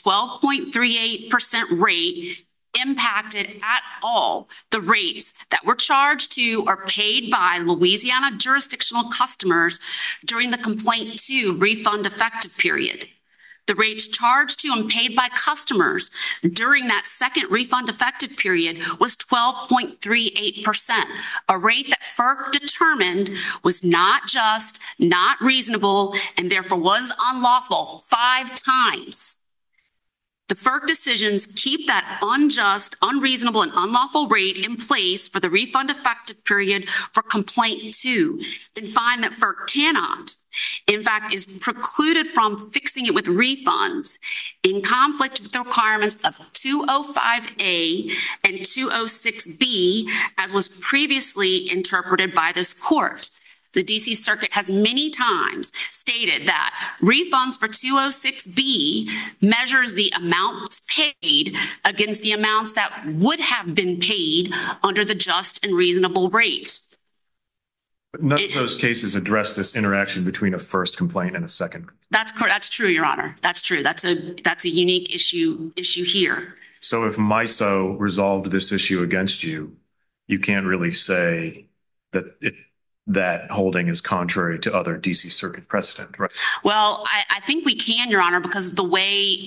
12.38% rate impacted at all the rates that were charged to or paid by Louisiana jurisdictional customers during the complaint 2 refund effective period. The rates charged to and paid by customers during that second refund effective period was 12.38%, a rate that FERC determined was not just, not reasonable, and therefore was unlawful 5 times. The FERC decisions keep that unjust, unreasonable, and unlawful rate in place for the refund effective period for complaint 2 and find that FERC cannot, in fact, is precluded from fixing it with refunds in conflict with the requirements of 205A and 206B, as was previously interpreted by this court. The D.C. Circuit has many times stated that refunds for 206B measures the amounts paid against the amounts that would have been paid under the just and reasonable rate. But none of those cases address this interaction between a first complaint and a second. That's correct. That's true, Your Honor. That's true. That's a unique issue here. So if MISO resolved this issue against you, you can't really say that holding is contrary to other D.C. Circuit precedent, right? Well, I think we can, Your Honor, because of the way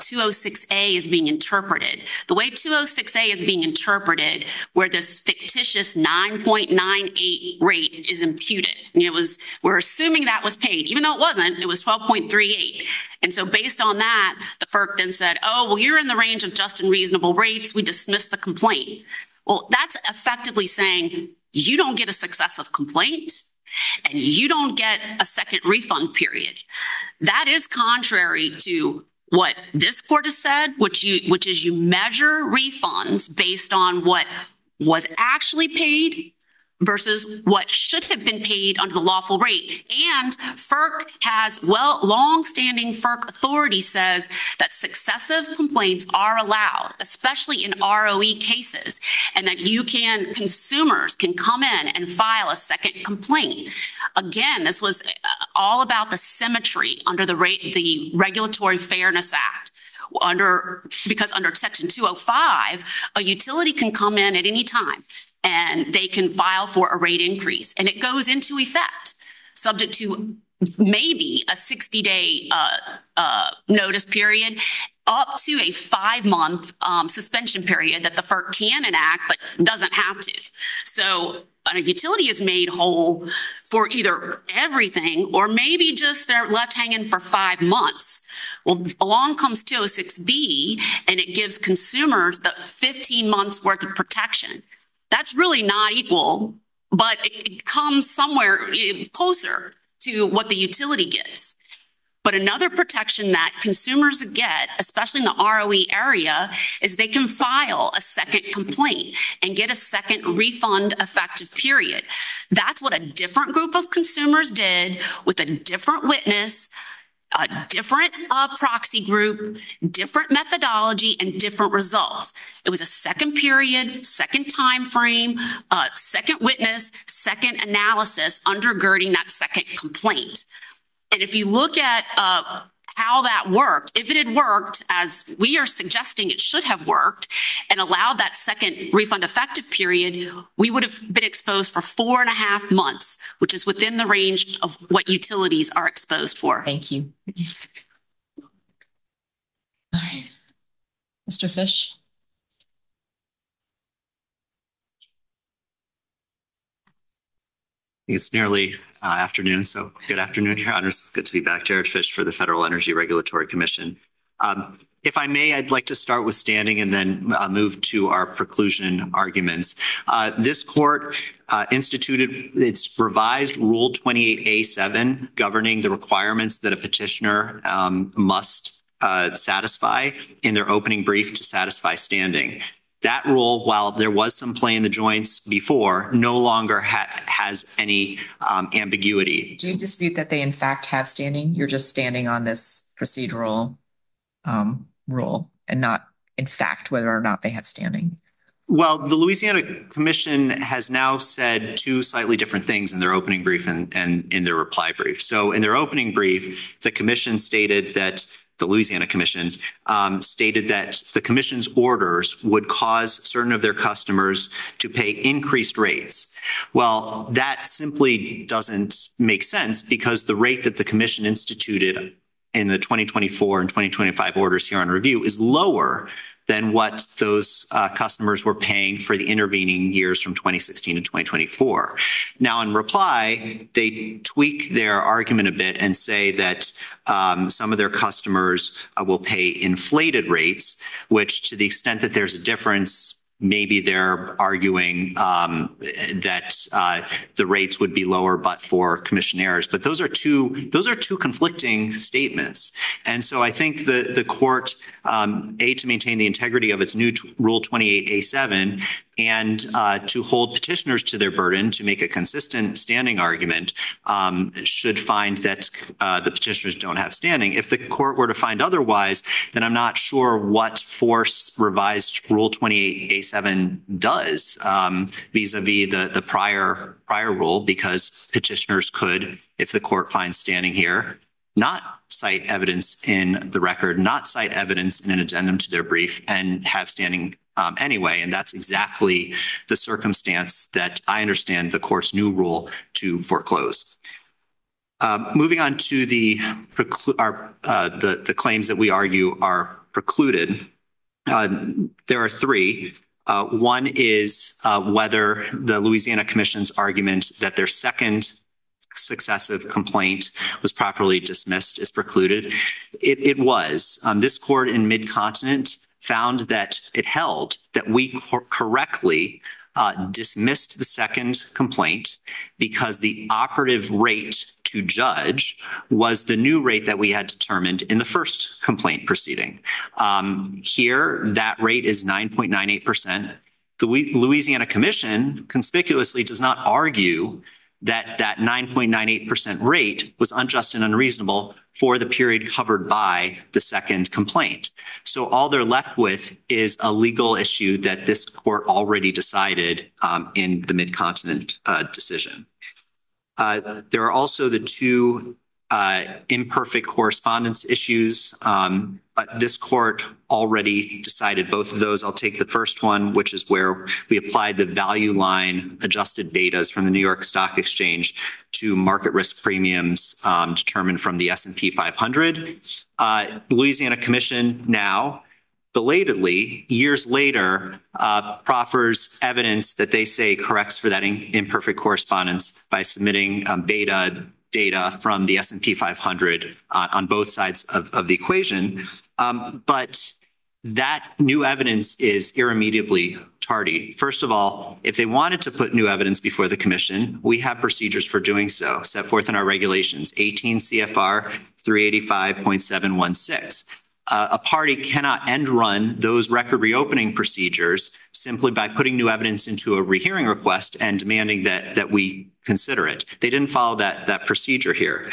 206A is being interpreted. The way 206A is being interpreted, where this fictitious 9.98 rate is imputed. And we're assuming that was paid, even though it wasn't. It was 12.38. And so based on that, the FERC then said, oh, well, you're in the range of just and reasonable rates. We dismiss the complaint. Well, that's effectively saying, you don't get a successive complaint and you don't get a second refund period. That is contrary to what this court has said, which is you measure refunds based on what was actually paid versus what should have been paid under the lawful rate. And FERC has, long-standing FERC authority says that successive complaints are allowed, especially in ROE cases, and that consumers can come in and file a second complaint. Again, this was all about the symmetry under the Regulatory Fairness Act. Because under Section 205, a utility can come in at any time and they can file for a rate increase, and it goes into effect subject to maybe a 60-day notice period up to a 5-month suspension period that the FERC can enact but doesn't have to. So a utility is made whole for either everything or maybe just they're left hanging for 5 months. Well, along comes 206B, and it gives consumers the 15 months worth of protection. That's really not equal, but it comes somewhere closer to what the utility gets. But another protection that consumers get, especially in the ROE area, is they can file a second complaint and get a second refund effective period. That's what a different group of consumers did with a different witness, a different proxy group, different methodology, and different results. It was a second period, second time frame, second witness, second analysis undergirding that second complaint. And if you look at how that worked. If it had worked as we are suggesting it should have worked and allowed that second refund effective period, we would have been exposed for 4.5 months, which is within the range of what utilities are exposed for. Thank you. All right. Mr. Fish? It's nearly afternoon, so good afternoon, Your Honors. Good to be back. Jared Fish for the Federal Energy Regulatory Commission. If I may, I'd like to start with standing and then move to our preclusion arguments. This court instituted its revised Rule 28A7 governing the requirements that a petitioner must satisfy in their opening brief to satisfy standing. That rule, while there was some play in the joints before, no longer has any ambiguity. Do you dispute that they in fact have standing? You're just standing on this procedural rule and not in fact whether or not they have standing? Well, the Louisiana Commission has now said two slightly different things in their opening brief and in their reply brief. So in their opening brief, the Commission stated that the Louisiana Commission stated that the Commission's orders would cause certain of their customers to pay increased rates. Well, that simply doesn't make sense because the rate that the Commission instituted in the 2024 and 2025 orders here on review is lower than what those customers were paying for the intervening years from 2016 to 2024. Now, in reply, they tweak their argument a bit and say that some of their customers will pay inflated rates, which to the extent that there's a difference, maybe they're arguing that the rates would be lower but for commission errors. But those are two conflicting statements. And so I think the court, to maintain the integrity of its new Rule 28A7 and to hold petitioners to their burden to make a consistent standing argument, should find that the petitioners don't have standing. If the court were to find otherwise, then I'm not sure what force revised Rule 28A7 does vis-a-vis the prior rule, because petitioners could, if the court finds standing here, not cite evidence in the record, not cite evidence in an addendum to their brief, and have standing anyway. And that's exactly the circumstance that I understand the court's new rule to foreclose. Moving on to the claims that we argue are precluded, there are three. One is whether the Louisiana Commission's argument that their second successive complaint was properly dismissed is precluded. It was. This court in Mid-Continent found that it held that we correctly dismissed the second complaint because the operative rate to judge was the new rate that we had determined in the first complaint proceeding. Here, that rate is 9.98%. The Louisiana Commission conspicuously does not argue that 9.98% rate was unjust and unreasonable for the period covered by the second complaint. So all they're left with is a legal issue that this court already decided in the Mid-Continent decision. There are also the two imperfect correspondence issues. But this court already decided both of those. I'll take the first one, which is where we applied the value line adjusted betas from the New York Stock Exchange to market risk premiums determined from the S&P 500. Louisiana Commission now, belatedly, years later, proffers evidence that they say corrects for that imperfect correspondence by submitting beta data from the S&P 500 on both sides of the equation. But that new evidence is irremediably tardy. First of all, if they wanted to put new evidence before the commission, we have procedures for doing so set forth in our regulations, 18 CFR 385.716. A party cannot end run those record reopening procedures simply by putting new evidence into a rehearing request and demanding that we consider it. They didn't follow that procedure here.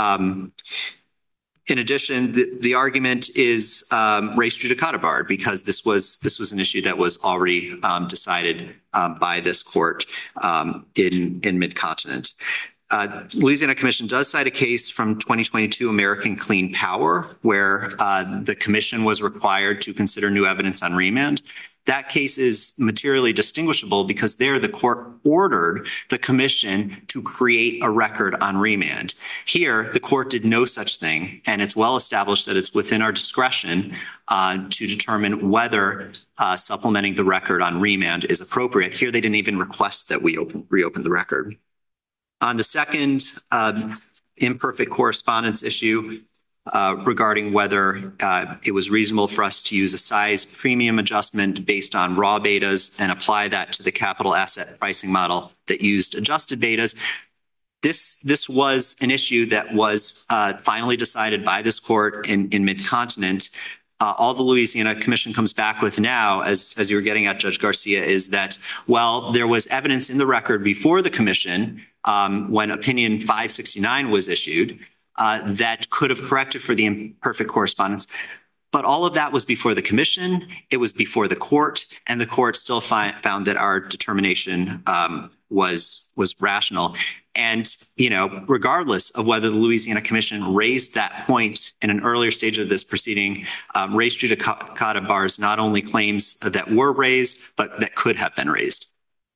In addition, the argument is res judicata barred because this was an issue that was already decided by this court in Mid-Continent. Louisiana Commission does cite a case from 2022, American Clean Power, where the commission was required to consider new evidence on remand. That case is materially distinguishable because there the court ordered the commission to create a record on remand. Here, the court did no such thing, and it's well established that it's within our discretion to determine whether supplementing the record on remand is appropriate. Here, they didn't even request that we reopen the record. On the second imperfect correspondence issue, regarding whether it was reasonable for us to use a size premium adjustment based on raw betas and apply that to the capital asset pricing model that used adjusted betas. This was an issue that was finally decided by this court in mid-continent. All the Louisiana Commission comes back with now, as you were getting at, Judge Garcia, is that, well, there was evidence in the record before the commission when opinion 569 was issued that could have corrected for the imperfect correspondence. But all of that was before the commission, it was before the court, and the court still found that our determination was rational. And, you know, regardless of whether the Louisiana Commission raised that point in an earlier stage of this proceeding, res judicata bars not only claims that were raised, but that could have been raised.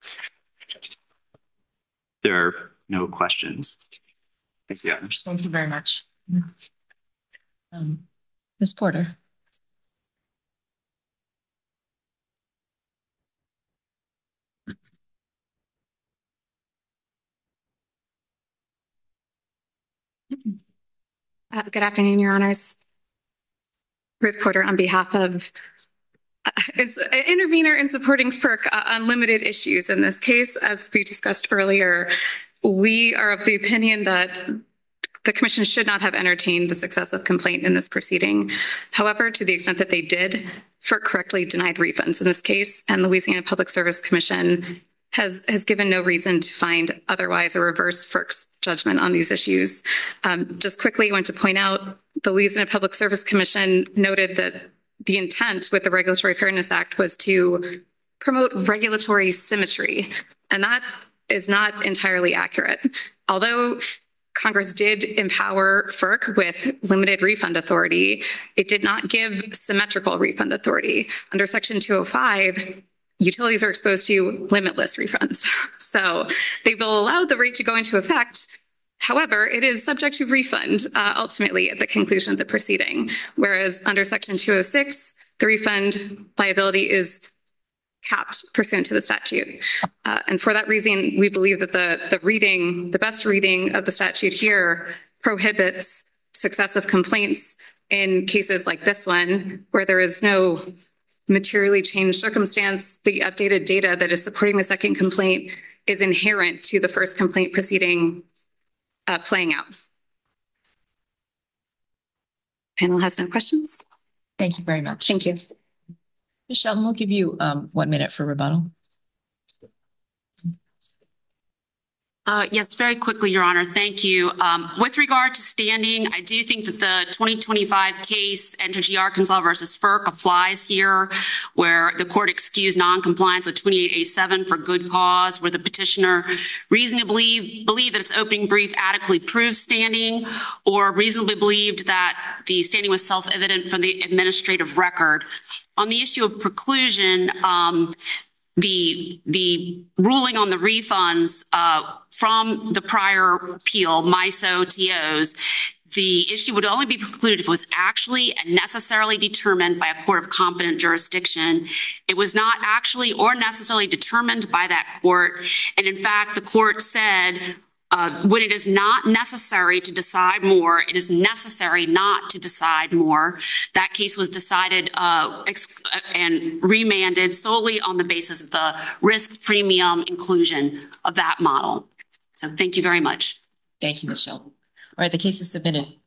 There are no questions. Thank you. Thank you very much. Ms. Porter. Good afternoon, Your Honors. Ruth Porter on behalf of it's an intervener in supporting FERC on limited issues in this case. As we discussed earlier, we are of the opinion that the commission should not have entertained the successive complaint in this proceeding. However, to the extent that they did, FERC correctly denied refunds in this case, and Louisiana Public Service Commission has given no reason to find otherwise or reverse FERC's judgment on these issues. Just quickly, I want to point out the Louisiana Public Service Commission noted that the intent with the Regulatory Fairness Act was to promote regulatory symmetry, and that is not entirely accurate. Although Congress did empower FERC with limited refund authority, it did not give symmetrical refund authority. Under Section 205, utilities are exposed to limitless refunds. So they will allow the rate to go into effect. However, it is subject to refund ultimately at the conclusion of the proceeding, whereas under Section 206, the refund liability is capped pursuant to the statute. And for that reason, we believe that the best reading of the statute here prohibits successive complaints in cases like this one, where there is no materially changed circumstance. The updated data that is supporting the second complaint is inherent to the first complaint proceeding playing out. Panel has no questions. Thank you very much. Thank you. Ms. Shelton, we'll give you 1 minute for rebuttal. Yes, very quickly, Your Honor. Thank you. With regard to standing, I do think that the 2025 case, Entergy Arkansas versus FERC, applies here, where the court excused noncompliance with 28A7 for good cause, where the petitioner reasonably believed that its opening brief adequately proved standing, or reasonably believed that the standing was self-evident from the administrative record. On the issue of preclusion, the ruling on the refunds from the prior appeal, MISO TOs, the issue would only be precluded if it was actually and necessarily determined by a court of competent jurisdiction. It was not actually or necessarily determined by that court. And in fact, the court said, when it is not necessary to decide more, it is necessary not to decide more. That case was decided and remanded solely on the basis of the risk premium inclusion of that model. So thank you very much. Thank you, Ms. Shelton. All right, the case is submitted.